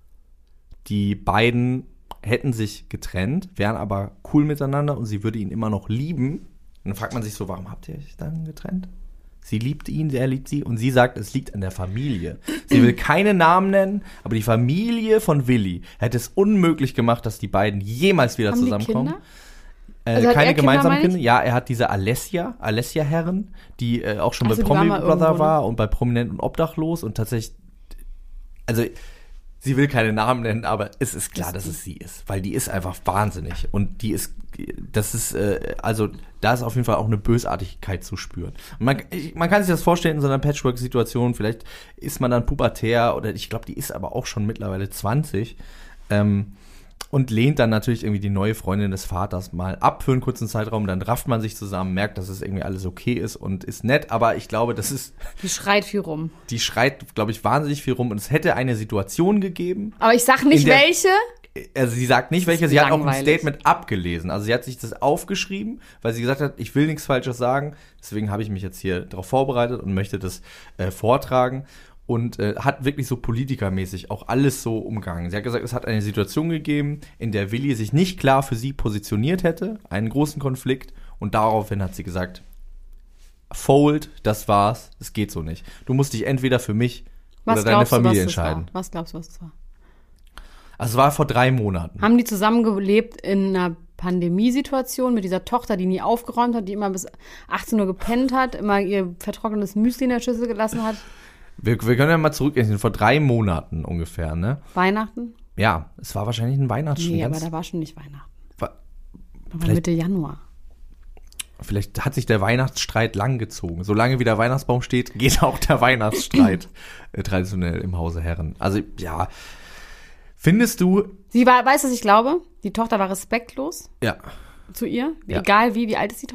die beiden hätten sich getrennt, wären aber cool miteinander und sie würde ihn immer noch lieben. Und dann fragt man sich so, warum habt ihr euch dann getrennt? Sie liebt ihn, er liebt sie und sie sagt, es liegt an der Familie. Sie will keine Namen nennen, aber die Familie von Willi hätte es unmöglich gemacht, dass die beiden jemals wieder Haben die zusammenkommen. Kinder? Äh, Also hat keine er Kinder, gemeinsamen meine ich? Kinder. Ja, er hat diese Alessia, Alessia Herren, die äh, auch schon Ach so, bei die war Promi mal Brother irgendwo, ne? war und bei Prominent und Obdachlos und tatsächlich, also sie will keine Namen nennen, aber es ist klar, dass es sie ist, weil die ist einfach wahnsinnig und die ist, das ist, äh, also da ist auf jeden Fall auch eine Bösartigkeit zu spüren. Und man, ich, man kann sich das vorstellen in so einer Patchwork-Situation, vielleicht ist man dann pubertär oder ich glaube, die ist aber auch schon mittlerweile zwanzig, ähm, und lehnt dann natürlich irgendwie die neue Freundin des Vaters mal ab für einen kurzen Zeitraum. Dann rafft man sich zusammen, merkt, dass es irgendwie alles okay ist und ist nett. Aber ich glaube, das ist, Die schreit viel rum. die schreit, glaube ich, wahnsinnig viel rum. Und es hätte eine Situation gegeben. Aber ich sag nicht In der- welche. Also sie sagt nicht, welche. ist Sie hat auch ein langweilig. Statement abgelesen. Also sie hat sich das aufgeschrieben, weil sie gesagt hat, ich will nichts Falsches sagen. Deswegen habe ich mich jetzt hier darauf vorbereitet und möchte das äh, vortragen. Und äh, hat wirklich so politikermäßig auch alles so umgangen. Sie hat gesagt, es hat eine Situation gegeben, in der Willi sich nicht klar für sie positioniert hätte, einen großen Konflikt. Und daraufhin hat sie gesagt, fold, das war's, es geht so nicht. Du musst dich entweder für mich Was oder deine glaubst du, Familie was das entscheiden. war? Was glaubst du, was das war? Also es war vor drei Monaten. Haben die zusammengelebt in einer Pandemiesituation mit dieser Tochter, die nie aufgeräumt hat, die immer bis achtzehn Uhr gepennt hat, immer ihr vertrocknetes Müsli in der Schüssel gelassen hat? Wir, wir können ja mal zurückgehen, vor drei Monaten ungefähr, ne? Weihnachten? Ja, es war wahrscheinlich ein Weihnachtsspiel. Nee, aber da war schon nicht Weihnachten. Wa- Da war Vielleicht- Mitte Januar. Vielleicht hat sich der Weihnachtsstreit lang gezogen. Solange wie der Weihnachtsbaum steht, geht auch der Weihnachtsstreit äh, traditionell im Hause Herren. Also, ja. Findest du, Sie war, weißt du, was ich glaube? Die Tochter war respektlos ja, zu ihr. Ja. Egal wie, wie alt ist die Tochter?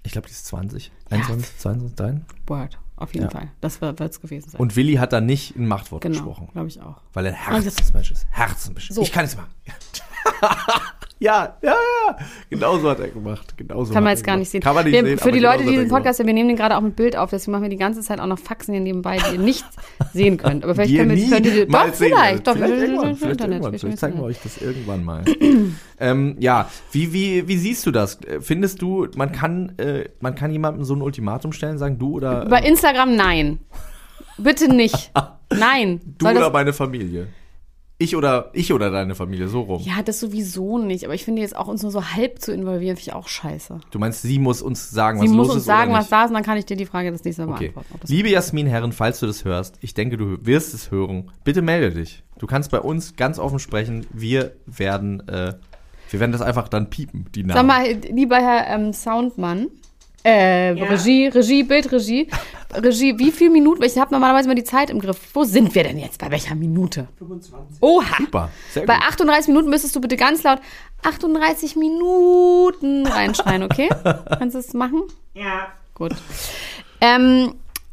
Ich glaube, die ist zwanzig. einundzwanzig, Ja. zweiundzwanzig, dein? Word, auf jeden Ja. Fall. Das wird es gewesen sein. Und Willi hat da nicht ein Machtwort genau, gesprochen. glaube ich auch. Weil er ein Herzensmensch ist. Herzensmensch. So. Ich kann es machen. Ja, ja, ja. Genau so hat er gemacht. Genau so Kann man hat jetzt er gar gemacht. nicht sehen. Kann man nicht wir, sehen, für aber die genau Leute, so die hat er den Podcast, wir nehmen den gerade auch mit Bild auf, deswegen machen wir die ganze Zeit auch noch Faxen hier nebenbei, die ihr nicht sehen könnt. Aber vielleicht Die ihr können wir, nie könnt ihr, mal doch, sehen vielleicht, werdet. doch, Vielleicht wir- irgendwann, wir- vielleicht Internet, irgendwann. wir- Vielleicht zeigen wir wir- euch das irgendwann mal. ähm, ja, wie, wie, wie siehst du das? Findest du, man kann, äh, man kann jemandem so ein Ultimatum stellen, sagen du oder Bei äh, Instagram nein. Bitte nicht. Nein. du Soll oder das, meine Familie? Ich oder ich oder deine Familie, so rum. ja, das sowieso nicht. Aber ich finde jetzt auch uns nur so halb zu involvieren, finde ich auch scheiße. Du meinst, sie muss uns sagen, Sie was muss los uns ist sagen, oder was nicht? da ist, und dann kann ich dir die Frage das nächste Mal Okay. beantworten. ob das Liebe Jasmin Herren, falls du das hörst, ich denke, du wirst es hören. Bitte melde dich. Du kannst bei uns ganz offen sprechen. Wir werden, äh, wir werden das einfach dann piepen, die Namen. Sag mal, lieber Herr ähm, Soundmann, äh, Regie, Regie, Bildregie, Regie, wie viele Minuten? Ich habe normalerweise mal die Zeit im Griff. Wo sind wir denn jetzt? Bei welcher Minute? fünfundzwanzig. Oha! Super, sehr Bei gut. achtunddreißig Minuten müsstest du bitte ganz laut achtunddreißig Minuten reinschreien, okay? Kannst du es machen? Ja. Gut. Ähm,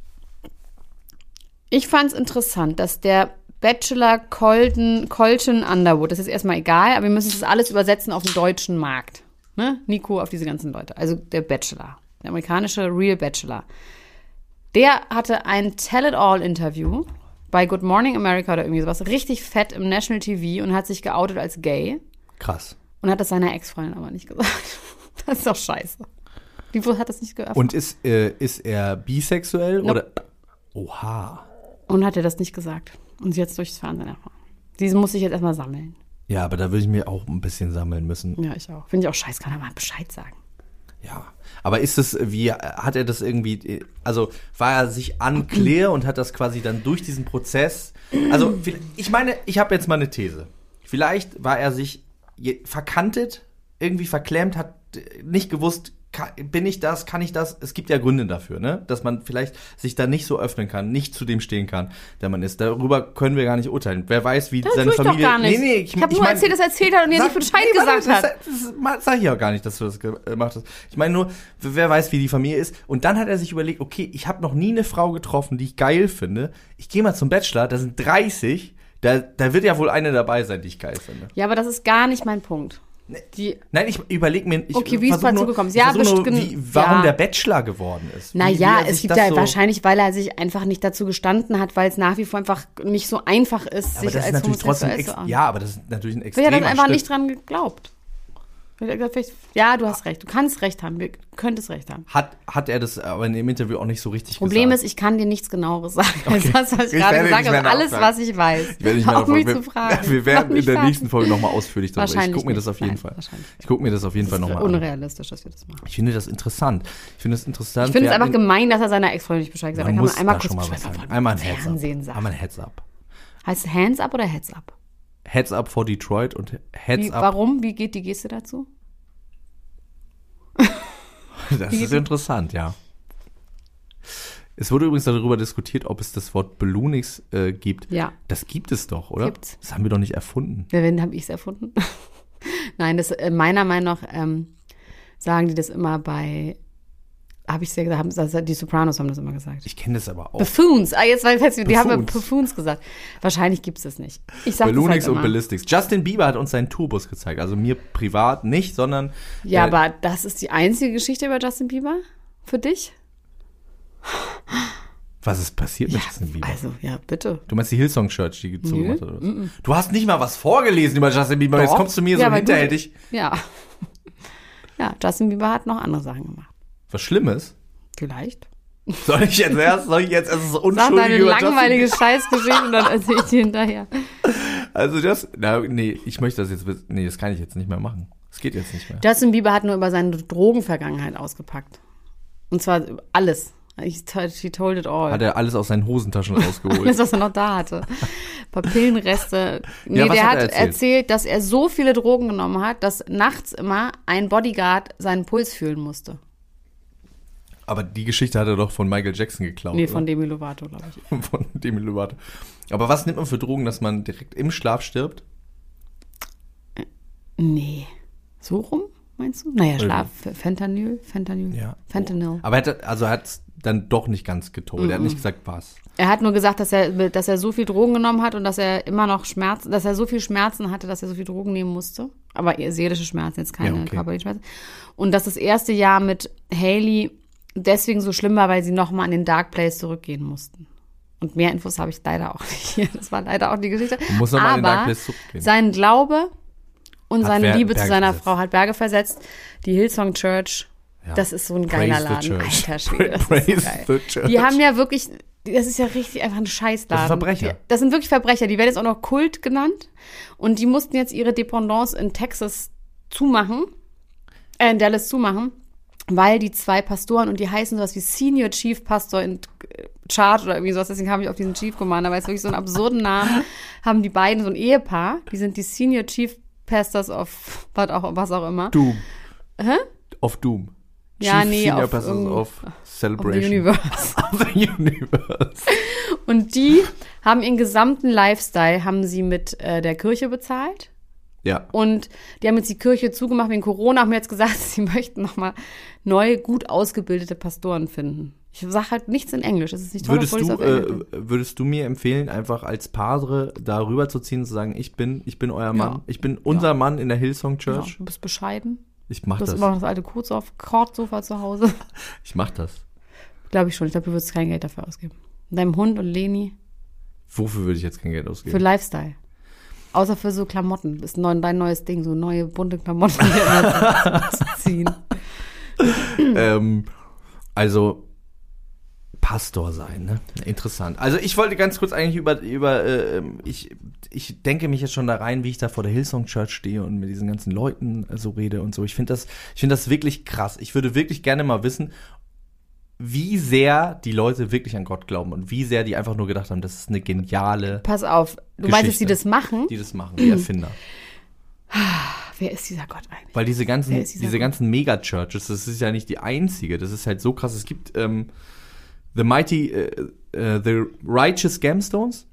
ich fand es interessant, dass der Bachelor Colton, Colton Underwood, das ist erstmal egal, aber wir müssen das alles übersetzen auf den deutschen Markt. Ne? Nico, auf diese ganzen Leute. Also der Bachelor, der amerikanische Real Bachelor. Der hatte ein Tell-It-All-Interview bei Good Morning America oder irgendwie sowas, richtig fett im National T V und hat sich geoutet als gay Krass. und hat das seiner Ex-Freundin aber nicht gesagt. Das ist doch scheiße. Die hat das nicht geöffnet. Und ist, äh, ist er bisexuell Nope. oder? Oha. Und hat er das nicht gesagt. Und sie hat es durchs Fernsehen erfahren. Sie muss sich jetzt erstmal sammeln. Ja, aber da würde ich mir auch ein bisschen sammeln müssen. Ja, ich auch. Finde ich auch scheiße, kann er mal Bescheid sagen. Ja. Aber ist es, wie, hat er das irgendwie, also war er sich unclear und hat das quasi dann durch diesen Prozess, also ich meine, ich habe jetzt mal eine These. Vielleicht war er sich je- verkantet, irgendwie verklemmt, hat nicht gewusst, kann, bin ich das, kann ich das? Es gibt ja Gründe dafür, ne? Dass man vielleicht sich da nicht so öffnen kann, nicht zu dem stehen kann, der man ist. Darüber können wir gar nicht urteilen. Wer weiß, wie Das seine tue ich Familie. doch gar nicht. Nee, nee, ich, ich habe ich nur mein, erzählt, dass er erzählt hat und ihr Sag- nicht Bescheid nee, warte, gesagt hat. Das, das, das sag ich auch gar nicht, dass du das gemacht hast. Ich meine nur, wer weiß, wie die Familie ist. Und dann hat er sich überlegt, okay, ich habe noch nie eine Frau getroffen, die ich geil finde. Ich gehe mal zum Bachelor, da sind dreißig. Da, da wird ja wohl eine dabei sein, die ich geil finde. Ja, aber das ist gar nicht mein Punkt. Die, Nein, ich überlege mir, ich Okay, wie ist versuch dazu nur, gekommen? ich Ja, versuch nur, bestimmt- wie, warum ja. der Bachelor geworden ist. Wie- wie naja, er es sich gibt das ja so, wahrscheinlich, weil er sich einfach nicht dazu gestanden hat, weil es nach wie vor einfach nicht so einfach ist, Aber sich das ist als natürlich trotzdem, homosexuell ex, zu outen. ja, aber das ist natürlich ein Wer extremer hat dann einfach Schritt. nicht dran geglaubt? Ja, du hast recht. Du kannst recht haben. Du könntest recht haben. Hat, hat er das aber in dem Interview auch nicht so richtig Problem gesagt. ist, ich kann dir nichts Genaueres sagen. als das, was ich Ich gerade werde gesagt nicht mehr habe. Alles, nachfragen. was ich weiß. Ich werde nicht Hör auf mehr mich davon- zu fragen. Wir Mach werden mich in der fertig. nächsten Folge nochmal ausführlich darüber. Ich Wahrscheinlich gucke mir das nicht. auf jeden Nein, Fall. wahrscheinlich Ich gucke mir das auf jeden Fall Das ist nochmal an. unrealistisch, dass wir das machen. Ich finde das interessant. Ich finde es interessant. Ich finde es wer- einfach gemein, dass er seiner Ex-Freundin nicht Bescheid gesagt hat. Man Da muss kann man einmal da kurz schon mal was Bescheid sagen. vom Einmal ein Heads Fernsehen up. sagen. Einmal ein Heads up. Heißt es Hands up oder Heads up? Heads up for Detroit und Heads Wie, up. warum? Wie geht die Geste dazu? Das ist interessant, ja. Es wurde übrigens darüber diskutiert, ob es das Wort Balloonix äh, gibt. Ja. Das gibt es doch, oder? Gibt's. Das haben wir doch nicht erfunden. Wer, wenn, habe ich es erfunden? Nein, das, äh, meiner Meinung nach ähm, sagen die das immer bei, habe ich es ja gesagt, haben, das, die Sopranos haben das immer gesagt. Ich kenne das aber auch. Buffoons, ah, jetzt weiß ich, die haben ja Buffoons. Buffoons gesagt. Wahrscheinlich gibt es das nicht. Ich sag das Balloonix halt und immer. Ballistics. Justin Bieber hat uns seinen Tourbus gezeigt. Also mir privat nicht, sondern Ja, äh, aber das ist die einzige Geschichte über Justin Bieber für dich? was ist passiert mit Justin Bieber? Also, ja, bitte. Du meinst die Hillsong Church, die gezogen Nö, hat, oder was? Du hast nicht mal was vorgelesen über Justin Bieber, jetzt Doch. kommst du mir Ja, so weil du- hinterhältig. Ja. Ja, Justin Bieber hat noch andere Sachen gemacht. Was Schlimmes? Vielleicht. Soll ich jetzt erst, soll ich jetzt erst so Sag unschuldig deine über Justin langweilige Scheißgeschichte und dann erzähl ich dir hinterher. Also das, na, nee, ich möchte das jetzt, nee, das kann ich jetzt nicht mehr machen. Das geht jetzt nicht mehr. Justin Bieber hat nur über seine Drogenvergangenheit ausgepackt. Und zwar alles. He he told it all. Hat er alles aus seinen Hosentaschen rausgeholt. Alles, was er noch da hatte. Ein paar Pillenreste. Nee, Ja, was der hat hat er erzählt? erzählt, dass er so viele Drogen genommen hat, dass nachts immer ein Bodyguard seinen Puls fühlen musste. Aber die Geschichte hat er doch von Michael Jackson geklaut. Nee, oder? von Demi Lovato, glaube ich. Von Demi Lovato. Aber was nimmt man für Drogen, dass man direkt im Schlaf stirbt? Nee. So rum? meinst du? Naja, Schlaf, Fentanyl, Fentanyl, Ja. Fentanyl. Aber er hat, also er hat dann doch nicht ganz getold. Mm-mm. Er hat nicht gesagt, was. Er hat nur gesagt, dass er, dass er so viel Drogen genommen hat und dass er immer noch Schmerzen, dass er so viel Schmerzen hatte, dass er so viel Drogen nehmen musste. Aber eher seelische Schmerzen, jetzt keine ja, okay. körperlichen Schmerzen. Und dass das erste Jahr mit Hailey deswegen so schlimm war, weil sie nochmal an den Dark Place zurückgehen mussten. Und mehr Infos habe ich leider auch nicht hier. Das war leider auch die Geschichte. Du musst nochmal an den Dark Place zurückgehen. Sein Glaube und hat seine Ber- Liebe Berge zu seiner versetzt. Frau hat Berge versetzt. Die Hillsong Church, ja. Das ist so ein geiler Laden. Alter Schwede, das Praise ist so geil. Die haben ja wirklich, das ist ja richtig einfach ein Scheißladen. Das sind Verbrecher. Die, das sind wirklich Verbrecher. Die werden jetzt auch noch Kult genannt. Und die mussten jetzt ihre Dependance in Texas zumachen, äh, in Dallas zumachen, weil die zwei Pastoren, und die heißen sowas wie Senior Chief Pastor in Charge oder irgendwie sowas, deswegen habe ich auf diesen Chief Commander, weil es wirklich so einen absurden Namen haben die beiden, so ein Ehepaar, die sind die Senior Chief Pastors of was auch, was auch immer. Doom. Hä? Of Doom. Ja, Chief nee, Senior auf, Pastors um, of Celebration. Of the Universe. Of the Universe. Und die haben ihren gesamten Lifestyle, haben sie mit äh, der Kirche bezahlt. Ja. Und die haben jetzt die Kirche zugemacht wegen Corona, haben jetzt gesagt, sie möchten nochmal neu, gut ausgebildete Pastoren finden. Ich sage halt nichts in Englisch, das ist nicht toll, würdest du, äh, würdest du mir empfehlen, einfach als Padre da rüber zu ziehen und zu sagen, ich bin, ich bin euer Mann, ja. ich bin unser ja. Mann in der Hillsong Church? Ja, du bist bescheiden. Ich mach du das. Du hast immer noch das alte Kordsofa zu Hause. Ich mach das. Glaube ich schon, ich glaube, du würdest kein Geld dafür ausgeben. Und deinem Hund und Leni? Wofür würde ich jetzt kein Geld ausgeben? Für Lifestyle. Außer für so Klamotten. Das ist neu, dein neues Ding, so neue bunte Klamotten die immer zu ziehen. ähm, also Pastor sein, ne? Interessant. Also ich wollte ganz kurz eigentlich über, über äh, ich, ich denke mich jetzt schon da rein, wie ich da vor der Hillsong Church stehe und mit diesen ganzen Leuten so rede und so. Ich finde das, ich finde das wirklich krass. Ich würde wirklich gerne mal wissen, wie sehr die Leute wirklich an Gott glauben und wie sehr die einfach nur gedacht haben, das ist eine geniale Pass auf, du meinst, dass die das machen? Die das machen, die Erfinder. Wer ist dieser Gott eigentlich? Weil diese ganzen, diese Gott? ganzen Mega-Churches, das ist ja nicht die einzige, das ist halt so krass. Es gibt ähm, The Mighty, uh, uh, The Righteous Gemstones,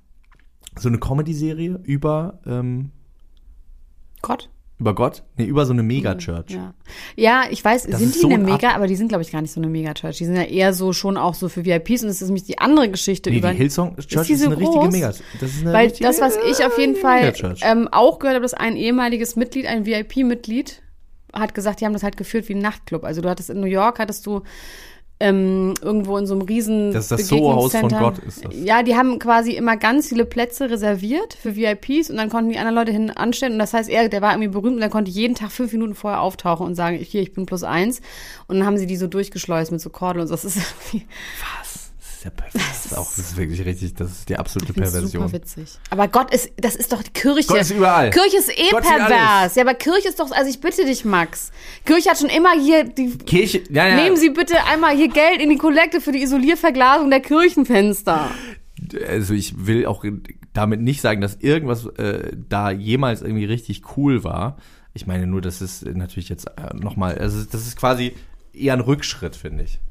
so eine Comedy-Serie über ähm, Gott? Über Gott? Nee, über so eine Mega-Church. Ja. ja, ich weiß, das sind die so eine ein Mega, Ab- aber die sind, glaube ich, gar nicht so eine Mega-Church. Die sind ja eher so schon auch so für V I Ps und das ist nämlich die andere Geschichte nee, über. Die Hillsong Church ist, die so ist eine groß? richtige Mega. Das ist eine Weil richtige, das, was ich auf jeden Fall ähm, auch gehört habe, dass ein ehemaliges Mitglied, ein V I P-Mitglied, hat gesagt, die haben das halt geführt wie ein Nachtclub. Also du hattest in New York, hattest du ähm, irgendwo in so einem riesen Das ist das Soho-Haus von Gott, ist das. Ja, die haben quasi immer ganz viele Plätze reserviert für V I Ps und dann konnten die anderen Leute hin anstellen. Und das heißt, er, der war irgendwie berühmt und der konnte jeden Tag fünf Minuten vorher auftauchen und sagen, hier, ich bin plus eins. Und dann haben sie die so durchgeschleust mit so Kordel und so. Das ist irgendwie... Was? Das ist ja perfekt. Das ist auch, das ist wirklich richtig, das ist die absolute ich find's Perversion. Super witzig. Aber Gott ist, das ist doch die Kirche. Gott ist überall. Kirche ist eh Gott pervers. Ja, aber Kirche ist doch, also ich bitte dich, Max. Kirche hat schon immer hier die... Kirche, ja, ja. Nehmen Sie bitte einmal hier Geld in die Kollekte für die Isolierverglasung der Kirchenfenster. Also ich will auch damit nicht sagen, dass irgendwas äh, da jemals irgendwie richtig cool war. Ich meine nur, das ist natürlich jetzt äh, nochmal, also das ist quasi eher ein Rückschritt, finde ich.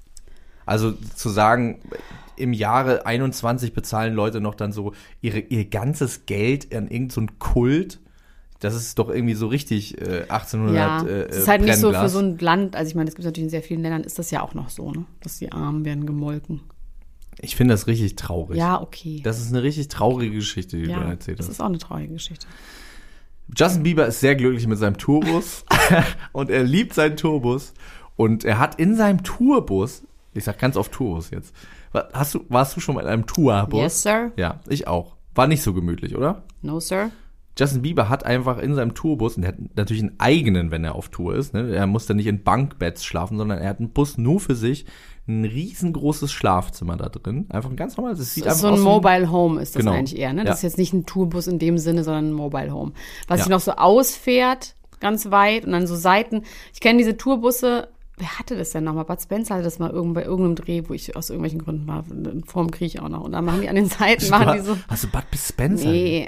Also zu sagen, im Jahre einundzwanzig bezahlen Leute noch dann so ihre, ihr ganzes Geld an irgendeinen so einen Kult. Das ist doch irgendwie so richtig äh, achtzehnhundert Ja, äh, das ist halt nicht so Brennglas. für so ein Land, also ich meine, es gibt natürlich in sehr vielen Ländern, ist das ja auch noch so, ne? Dass die Armen werden gemolken. Ich finde das richtig traurig. Ja, okay. Das ist eine richtig traurige Geschichte, die ja, du da erzählt hast. das ist auch eine traurige Geschichte. Justin Bieber ist sehr glücklich mit seinem Tourbus und er liebt seinen Tourbus und er hat in seinem Tourbus, ich sag ganz oft Tourbus jetzt, hast du, warst du schon mal in einem Tourbus? Yes, sir. Ja, ich auch. War nicht so gemütlich, oder? No, sir. Justin Bieber hat einfach in seinem Tourbus, und er hat natürlich einen eigenen, wenn er auf Tour ist, ne? Er muss dann nicht in Bunkbeds schlafen, sondern er hat einen Bus nur für sich, ein riesengroßes Schlafzimmer da drin. Einfach ein ganz normales, es sieht Das ist einfach so ein aus wie Mobile Home ist das Genau. eigentlich eher, ne? Das Ja. ist jetzt nicht ein Tourbus in dem Sinne, sondern ein Mobile Home. Was Ja. sich noch so ausfährt, ganz weit und dann so Seiten. Ich kenne diese Tourbusse, wer hatte das denn nochmal? Bud Spencer hatte das mal irgend, bei irgendeinem Dreh, wo ich aus irgendwelchen Gründen war, vor dem Krieg auch noch. Und dann machen die an den Seiten, machen die so. Hast du Bud Spencer? Nee.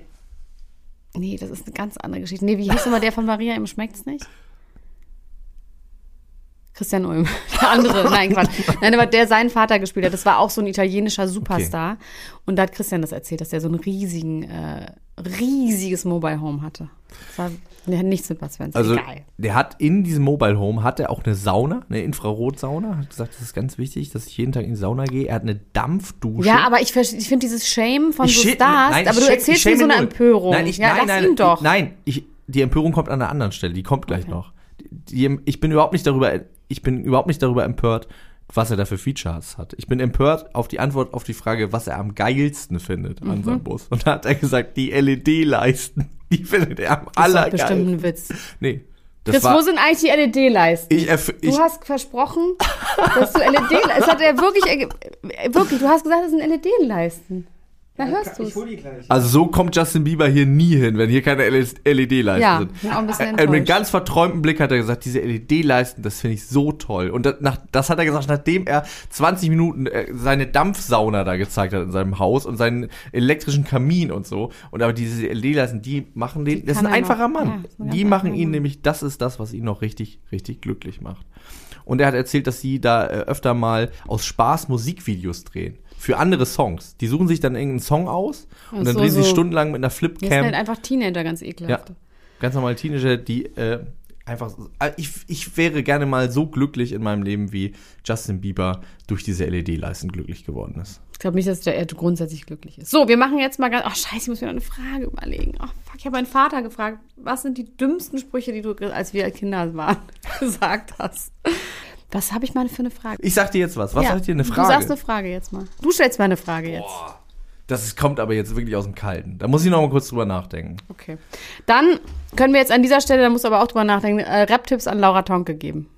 Nee, das ist eine ganz andere Geschichte. Nee, wie hieß immer der von Maria, ihm schmeckt's nicht? Christian Ulm, der andere, nein, Quatsch. Nein, aber der seinen Vater gespielt hat, das war auch so ein italienischer Superstar. Okay. Und da hat Christian das erzählt, dass der so ein riesigen, äh, riesiges Mobile Home hatte. Das war, der hat nichts mit Bud Spencer, also, egal. Der hat in diesem Mobile Home, hat er auch eine Sauna, eine Infrarotsauna. Hat gesagt, das ist ganz wichtig, dass ich jeden Tag in die Sauna gehe. Er hat eine Dampfdusche. Ja, aber ich, ich finde dieses Shame von ich so shame, Stars, nein, aber du shame, erzählst mir so eine Empörung. Nein, ich, ja, nein, lass nein, ihn doch. Ich, nein, ich, die Empörung kommt an einer anderen Stelle, die kommt gleich okay. noch. Die, ich bin überhaupt nicht darüber, ich bin überhaupt nicht darüber empört, was er da für Features hat. Ich bin empört auf die Antwort auf die Frage, was er am geilsten findet an mhm. seinem Bus. Und da hat er gesagt, die L E D-Leisten, die findet er am allergeilsten. Das ist bestimmt ein Witz. Nee. Das Chris, wo sind eigentlich die L E D-Leisten? Ich, erf- du ich, hast versprochen, dass du L E D-Leisten, es hat er wirklich, wirklich, du hast gesagt, das sind L E D-Leisten. Na, hörst du es. Also so kommt Justin Bieber hier nie hin, wenn hier keine L E D-Leisten ja, sind. Ja, auch ein bisschen er, enttäuscht. Mit einem ganz verträumten Blick hat er gesagt, diese L E D-Leisten, das finde ich so toll. Und das, nach, das hat er gesagt, nachdem er zwanzig Minuten äh, seine Dampfsauna da gezeigt hat in seinem Haus und seinen elektrischen Kamin und so. Und aber diese L E D-Leisten, die machen den, die das ist ein einfacher noch, Mann. Ja, die machen ihn Mann. nämlich, das ist das, was ihn noch richtig, richtig glücklich macht. Und er hat erzählt, dass sie da äh, öfter mal aus Spaß Musikvideos drehen. Für andere Songs. Die suchen sich dann irgendeinen Song aus und, und dann so, drehen sie so stundenlang mit einer Flipcam. Das sind halt einfach Teenager, ganz ekelhaft. Ja, ganz normale Teenager, die äh, einfach, ich, ich wäre gerne mal so glücklich in meinem Leben, wie Justin Bieber durch diese L E D-Leisten glücklich geworden ist. Ich glaube nicht, dass der grundsätzlich glücklich ist. So, wir machen jetzt mal ganz, ach scheiße, ich muss mir noch eine Frage überlegen. Ach fuck, ich habe meinen Vater gefragt, was sind die dümmsten Sprüche, die du, als wir Kinder waren, gesagt hast? Was habe ich mal für eine Frage? Ich sag dir jetzt was. Was ja, sag ich dir? Eine Frage? Du sagst eine Frage jetzt mal. Du stellst mal eine Frage jetzt. Boah, das ist, kommt aber jetzt wirklich aus dem Kalten. Da muss ich noch mal kurz drüber nachdenken. Okay. Dann können wir jetzt an dieser Stelle, da musst du aber auch drüber nachdenken, äh, Rap-Tipps an Laura Tonke geben.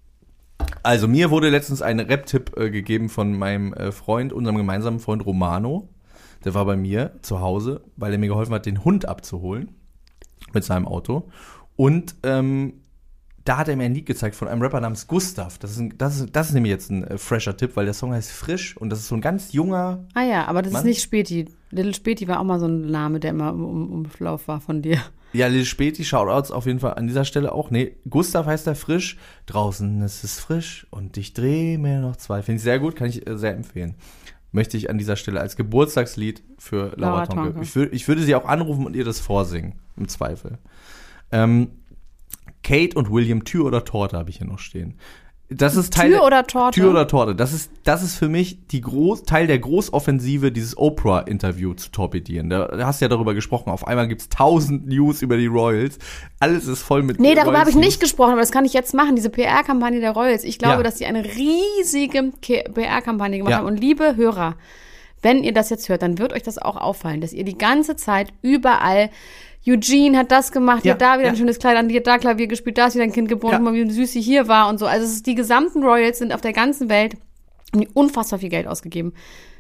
Also mir wurde letztens ein Rap-Tipp äh, gegeben von meinem äh, Freund, unserem gemeinsamen Freund Romano. Der war bei mir zu Hause, weil er mir geholfen hat, den Hund abzuholen mit seinem Auto. Und ähm, da hat er mir ein Lied gezeigt von einem Rapper namens Gustav. Das ist, ein, das ist, das ist nämlich jetzt ein äh, fresher Tipp, weil der Song heißt Frisch und das ist so ein ganz junger Ah ja, aber das Mann. ist nicht Späti. Little Späti war auch mal so ein Name, der immer im um, Umlauf war von dir. Ja, Little Späti, Shoutouts auf jeden Fall an dieser Stelle auch. Nee, Gustav heißt er Frisch. Draußen ist es frisch und ich drehe mir noch zwei. Finde ich sehr gut, kann ich äh, sehr empfehlen. Möchte ich an dieser Stelle als Geburtstagslied für Laura, Laura Tonke. Tonke. Ich, wür- ich würde sie auch anrufen und ihr das vorsingen, im Zweifel. Ähm, Kate und William, Tür oder Torte habe ich hier noch stehen. Das ist Teil Tür oder Torte? Tür oder Torte. Das ist, das ist für mich die Groß, Teil der Großoffensive, dieses Oprah-Interview zu torpedieren. Da, da hast du ja darüber gesprochen. Auf einmal gibt's tausend News über die Royals. Alles ist voll mit Nee, darüber habe ich nicht gesprochen, aber das kann ich jetzt machen. Diese P R-Kampagne der Royals. Ich glaube, ja. dass die eine riesige P R-Kampagne gemacht ja. haben. Und liebe Hörer, wenn ihr das jetzt hört, dann wird euch das auch auffallen, dass ihr die ganze Zeit überall Eugene hat das gemacht, die ja, hat da wieder ja. ein schönes Kleid an, die hat da Klavier gespielt, da ist wieder ein Kind geboren, ja. guck mal, wie süß sie hier war und so. Also es ist, die gesamten Royals sind auf der ganzen Welt, haben die unfassbar viel Geld ausgegeben,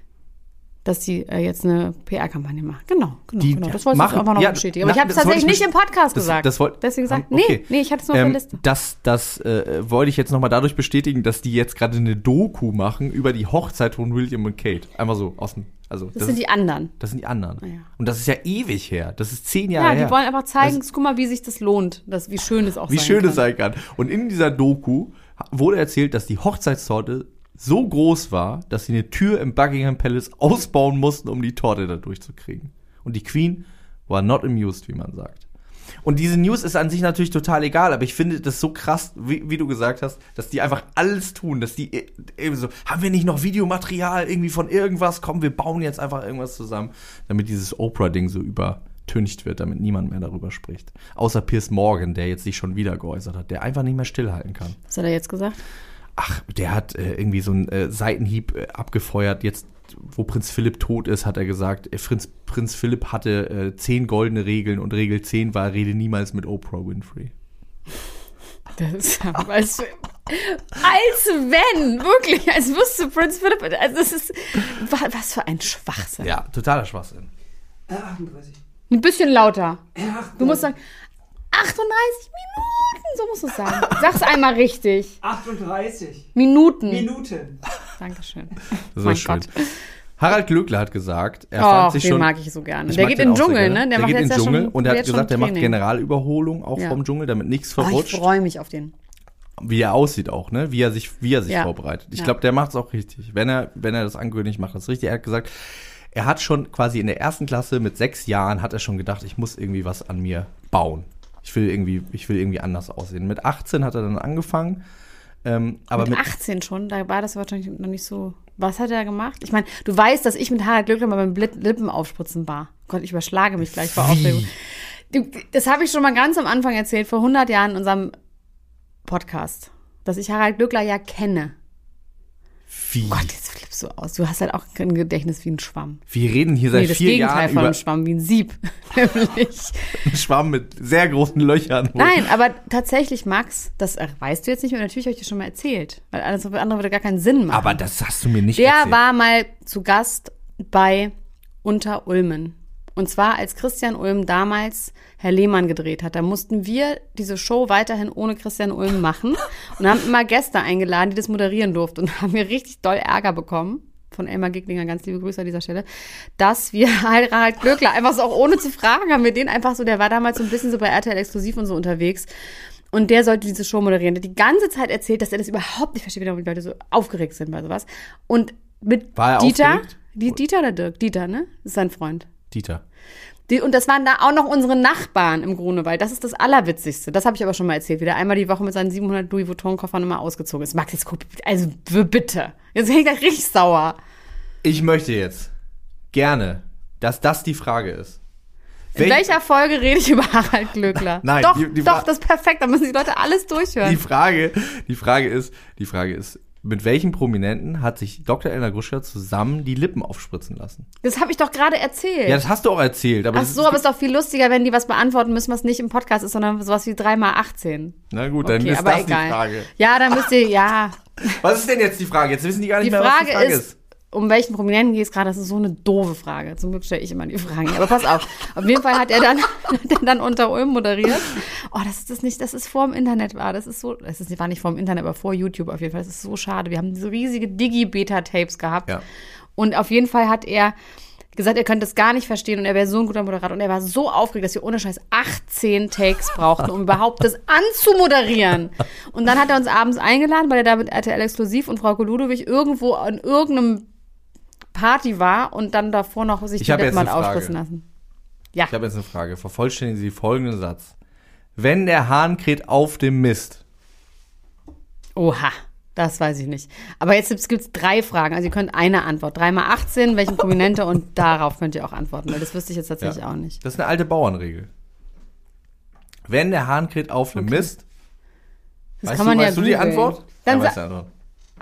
dass die äh, jetzt eine P R-Kampagne machen. Genau, genau, die, genau. Das wollte ich einfach noch ja, bestätigen. Aber na, ich habe es tatsächlich nicht im Podcast das, gesagt. Das wollt, Deswegen gesagt, okay. nee, nee, ich hatte es nur auf ähm, der Liste. Das, das äh, wollte ich jetzt nochmal dadurch bestätigen, dass die jetzt gerade eine Doku machen über die Hochzeit von William und Kate. Einfach so aus dem Also, das, das sind ist, die anderen. Das sind die anderen. Ah, ja. Und das ist ja ewig her. Das ist zehn Jahre Ja, her. die wollen einfach zeigen, das, guck mal, wie sich das lohnt. Das, wie schön es auch wie sein schön kann. es sein kann. Und in dieser Doku wurde erzählt, dass die Hochzeitstorte so groß war, dass sie eine Tür im Buckingham Palace ausbauen mussten, um die Torte da durchzukriegen. Und die Queen war not amused, wie man sagt. Und diese News ist an sich natürlich total egal, aber ich finde das so krass, wie, wie du gesagt hast, dass die einfach alles tun, dass die eben so, haben wir nicht noch Videomaterial irgendwie von irgendwas? Komm, wir bauen jetzt einfach irgendwas zusammen, damit dieses Oprah-Ding so übertüncht wird, damit niemand mehr darüber spricht. Außer Piers Morgan, der jetzt sich schon wieder geäußert hat, der einfach nicht mehr stillhalten kann. Was hat er jetzt gesagt? Ach, der hat äh, irgendwie so einen äh, Seitenhieb äh, abgefeuert. Jetzt, wo Prinz Philipp tot ist, hat er gesagt, äh, Prinz, Prinz Philipp hatte äh, zehn goldene Regeln und Regel zehn war, rede niemals mit Oprah Winfrey. Das ist ja, als, als wenn, wirklich, als wüsste Prinz Philipp, also das ist, was für ein Schwachsinn. Ja, totaler Schwachsinn. Äh, achtunddreißig. Ein bisschen lauter. achtunddreißig. Du musst sagen, achtunddreißig Minuten, so musst du es sagen. Sag's einmal richtig. achtunddreißig. Minuten. Minuten. Dankeschön. So Mein schön. Gott. Harald Glöckler hat gesagt, er oh, fand sich den schon. mag ich so gerne. Ich Der mag geht den in den auch sehr Dschungel, gerne. ne? Der, Der macht geht in jetzt den ja Dschungel schon, und er hat jetzt gesagt, schon er macht Training. Generalüberholung auch Ja. vom Dschungel, damit nichts Oh, ich verrutscht. freue mich auf den. wie er aussieht auch, ne? Wie er sich, wie er sich Ja. vorbereitet. Ich Ja. glaube, der macht es auch richtig. Wenn er, wenn er das angekündigt macht, das richtig. Er hat gesagt, er hat schon quasi in der ersten Klasse mit sechs Jahren hat er schon gedacht, ich muss irgendwie was an mir bauen. Ich will irgendwie, ich will irgendwie anders aussehen. Mit achtzehn hat er dann angefangen. Ähm, aber mit, mit, achtzehn schon, da war das wahrscheinlich noch nicht so. Was hat er gemacht? Ich meine, du weißt, dass ich mit Harald Glöckler mal beim Blit- Lippenaufspritzen war. Gott, ich überschlage mich gleich vor Aufregung. Du, das habe ich schon mal ganz am Anfang erzählt, vor hundert Jahren in unserem Podcast, dass ich Harald Glöckler ja kenne. wie? Gott, jetzt flippst du aus. Du hast halt auch ein Gedächtnis wie ein Schwamm. Wir reden hier seit Nee, das vier Gegenteil Jahren von über einem Schwamm, wie ein Sieb. Nämlich. einen Schwamm mit sehr großen Löchern. Nein, aber tatsächlich, Max, das äh, weißt du jetzt nicht mehr. Natürlich habe ich dir schon mal erzählt. Weil alles andere würde gar keinen Sinn machen. Aber das hast du mir nicht Der erzählt. war mal zu Gast bei Unterulmen. Und zwar, als Christian Ulm damals Herr Lehmann gedreht hat. Da mussten wir diese Show weiterhin ohne Christian Ulm machen und haben immer Gäste eingeladen, die das moderieren durften. Und haben wir richtig doll Ärger bekommen, von Elmar Giglinger, ganz liebe Grüße an dieser Stelle, dass wir halt Harald Glöckler einfach so auch ohne zu fragen, haben wir den einfach so, der war damals so ein bisschen so bei R T L Exklusiv und so unterwegs. Und der sollte diese Show moderieren. Der hat die ganze Zeit erzählt, dass er das überhaupt nicht versteht, warum die Leute so aufgeregt sind bei sowas. Und mit War er Dieter, aufgeregt? die, Dieter oder Dirk? Dieter, ne? Das ist sein Freund. Dieter. Die, und das waren da auch noch unsere Nachbarn im Grunewald. Das ist das Allerwitzigste. Das habe ich aber schon mal erzählt. Wie der einmal die Woche mit seinen siebenhundert Louis Vuitton-Koffern immer ausgezogen ist. Max, jetzt guck, also bitte. Jetzt bin ich gleich richtig sauer. Ich möchte jetzt gerne, dass das die Frage ist. In Welch- welcher Folge rede ich über Harald Glöckler? Nein, doch, die- die doch, Fra- das ist perfekt. Da müssen die Leute alles durchhören. Die Frage, die Frage ist, die Frage ist, mit welchem Prominenten hat sich Doktor Elena Gruschka zusammen die Lippen aufspritzen lassen? Das habe ich doch gerade erzählt. Ja, das hast du auch erzählt. Aber Ach das so, ist, aber es ist doch viel lustiger, wenn die was beantworten müssen, was nicht im Podcast ist, sondern sowas wie drei mal achtzehn. Na gut, dann Okay, ist aber das egal. die Frage. Ja, dann müsst ihr, ja. Was ist denn jetzt die Frage? Jetzt wissen die gar nicht Die mehr, Frage, was die Frage ist, ist. um welchen Prominenten geht es gerade? Das ist so eine doofe Frage. Zum Glück stelle ich immer die Fragen. Aber pass auf. Auf jeden Fall hat er dann, hat er dann unter Ulm moderiert. Oh, das ist das nicht, das ist vor dem Internet war. Das ist so, das ist, war nicht vor dem Internet, aber vor YouTube auf jeden Fall. Das ist so schade. Wir haben diese riesige Digi-Beta-Tapes gehabt. Ja. Und auf jeden Fall hat er gesagt, er könnte es gar nicht verstehen und er wäre so ein guter Moderator. Und er war so aufgeregt, dass wir ohne Scheiß achtzehn Takes brauchten, um überhaupt das anzumoderieren. Und dann hat er uns abends eingeladen, weil er da mit R T L Exklusiv und Frau Ludwig irgendwo an irgendeinem Party war und dann davor noch sich Ich die hab jetzt Lippen eine hat Frage. aufspritzen lassen. Ja. Ich habe jetzt eine Frage. Vervollständigen Sie folgenden Satz. Wenn der Hahn kräht auf dem Mist. Oha. Das weiß ich nicht. Aber jetzt gibt es drei Fragen. Also ihr könnt eine Antwort. drei mal achtzehn, welchen Prominente und darauf könnt ihr auch antworten. Weil das wüsste ich jetzt tatsächlich Ja. auch nicht. Das ist eine alte Bauernregel. Wenn der Hahn kräht auf dem Okay. Mist. Das Weißt kann du, man ja weißt du die googeln. Antwort? Dann ja, weißt sa- die Antwort.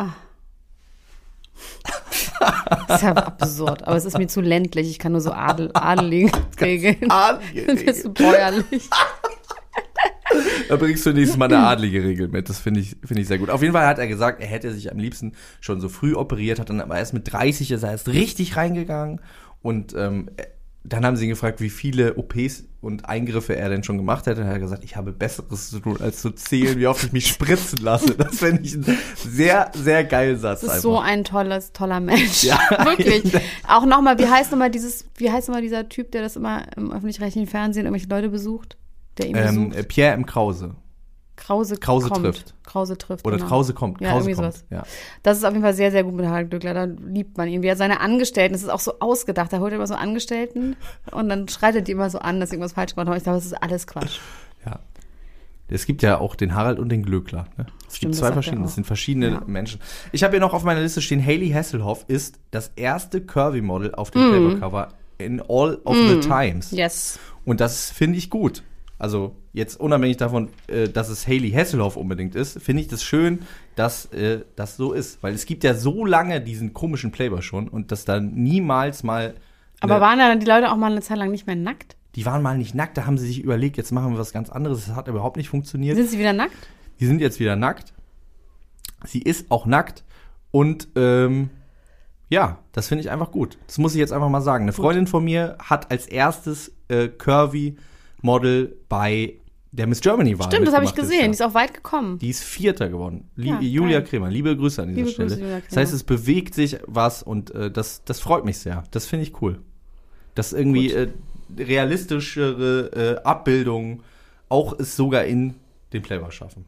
Das ist ja absurd. Aber es ist mir zu ländlich. Ich kann nur so Adel, adeligen regeln. Adlige Das ist Regel. bäuerlich. Da bringst du nächstes Mal eine adlige Regel mit. Das finde ich, finde ich sehr gut. Auf jeden Fall hat er gesagt, er hätte sich am liebsten schon so früh operiert, hat dann aber erst mit dreißig ist er erst richtig reingegangen. Und ähm, dann haben sie ihn gefragt, wie viele O Ps und Eingriffe er denn schon gemacht hätte. Und er hat gesagt, ich habe Besseres zu tun, als zu zählen, wie oft ich mich spritzen lasse. Das finde ich ein sehr, sehr geiler Satz. Das ist einfach. so ein tolles, toller Mensch. Ja. Wirklich. Auch nochmal, wie heißt nochmal dieses, wie heißt nochmal dieser Typ, der das immer im öffentlich-rechtlichen Fernsehen irgendwelche Leute besucht? Der ihn ähm, besucht? Pierre M. Krause. Krause, Krause kommt. trifft. Krause trifft. Oder genau. Krause kommt. Ja, Krause irgendwie kommt. sowas. Ja. Das ist auf jeden Fall sehr, sehr gut mit Harald Glöckler. Da liebt man ihn. Wie er seine Angestellten, das ist auch so ausgedacht. Da holt er immer so Angestellten und dann schreit er die immer so an, dass sie irgendwas falsch gemacht haben. Ich glaube, das ist alles Quatsch. Ja. Es gibt ja auch den Harald und den Glöckler. Ne? Es Stimmt, gibt das zwei sagt er verschiedene, auch. das sind verschiedene Ja. Menschen. Ich habe hier noch auf meiner Liste stehen, Hailey Hasselhoff ist das erste Curvy-Model auf dem Mm. Playboy-Cover in all of the times. Yes. Und das finde ich gut. Also jetzt unabhängig davon, äh, dass es Hailey Hasselhoff unbedingt ist, finde ich das schön, dass äh, das so ist. Weil es gibt ja so lange diesen komischen Playboy schon und dass da niemals mal... Aber eine- waren da dann die Leute auch mal eine Zeit lang nicht mehr nackt? die waren mal nicht nackt, da haben sie sich überlegt, jetzt machen wir was ganz anderes. Das hat überhaupt nicht funktioniert. Sind sie wieder nackt? Die sind jetzt wieder nackt. Sie ist auch nackt. Und ähm, ja, das finde ich einfach gut. Das muss ich jetzt einfach mal sagen. Eine Freundin von mir hat als erstes äh, Curvy-Model bei der Miss Germany-Wahl Stimmt, das habe ich mitgemacht gesehen. Die dieses ist auch weit gekommen. Jahr. Die ist Vierter geworden. Lie Ja, Julia geil. Kremer. Liebe Grüße an dieser Liebe Stelle. Grüße, Julia Das heißt, Kremer. es bewegt sich was und äh, das, das freut mich sehr. Das finde ich cool. Dass irgendwie äh, realistischere äh, Abbildungen auch es sogar in den Playboy schaffen.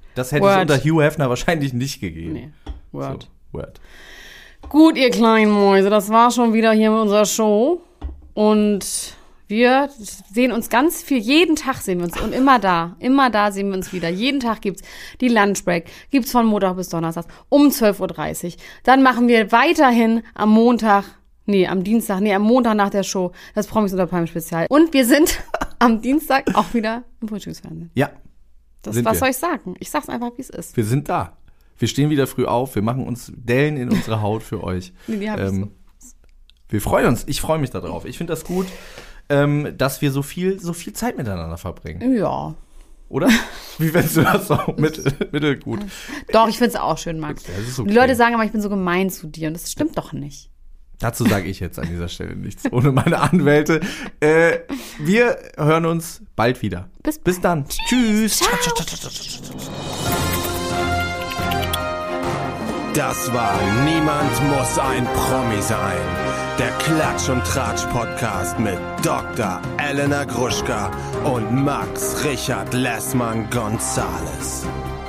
Das hätte Word. es unter Hugh Hefner wahrscheinlich nicht gegeben. Nee, Word. So, Word. Gut, ihr kleinen Mäuse, das war schon wieder hier mit unserer Show. Und wir sehen uns ganz viel, jeden Tag sehen wir uns und immer da, immer da sehen wir uns wieder. Jeden Tag gibt's die Lunchbreak, gibt's von Montag bis Donnerstag um zwölf Uhr dreißig. Dann machen wir weiterhin am Montag, nee, am Dienstag, nee, am Montag nach der Show das Promis unter Palmen Spezial. Und wir sind am Dienstag auch wieder im Frühstücksfernsehen. Ja. Das, sind was wir. soll ich sagen? Ich sag's einfach, wie es ist. Wir sind da. Wir stehen wieder früh auf, wir machen uns Dellen in unsere Haut für euch. Nee, die hab ich so. Wir freuen uns, ich freue mich darauf. Ich finde das gut, ähm, dass wir so viel, so viel Zeit miteinander verbringen. Ja. Oder? Wie findest du das so? Mittel, mittelgut. Doch, ich find's auch schön, Max. Ja, das ist okay. Die Leute sagen aber, ich bin so gemein zu dir und das stimmt doch nicht. Dazu sage ich jetzt an dieser Stelle nichts, ohne meine Anwälte. Äh, wir hören uns bald wieder. Bis Bis dann. Tschüss. Das war Niemand muss ein Promi sein. Der Klatsch und Tratsch Podcast mit Doktor Elena Gruschka und Max Richard Lessmann Gonzales.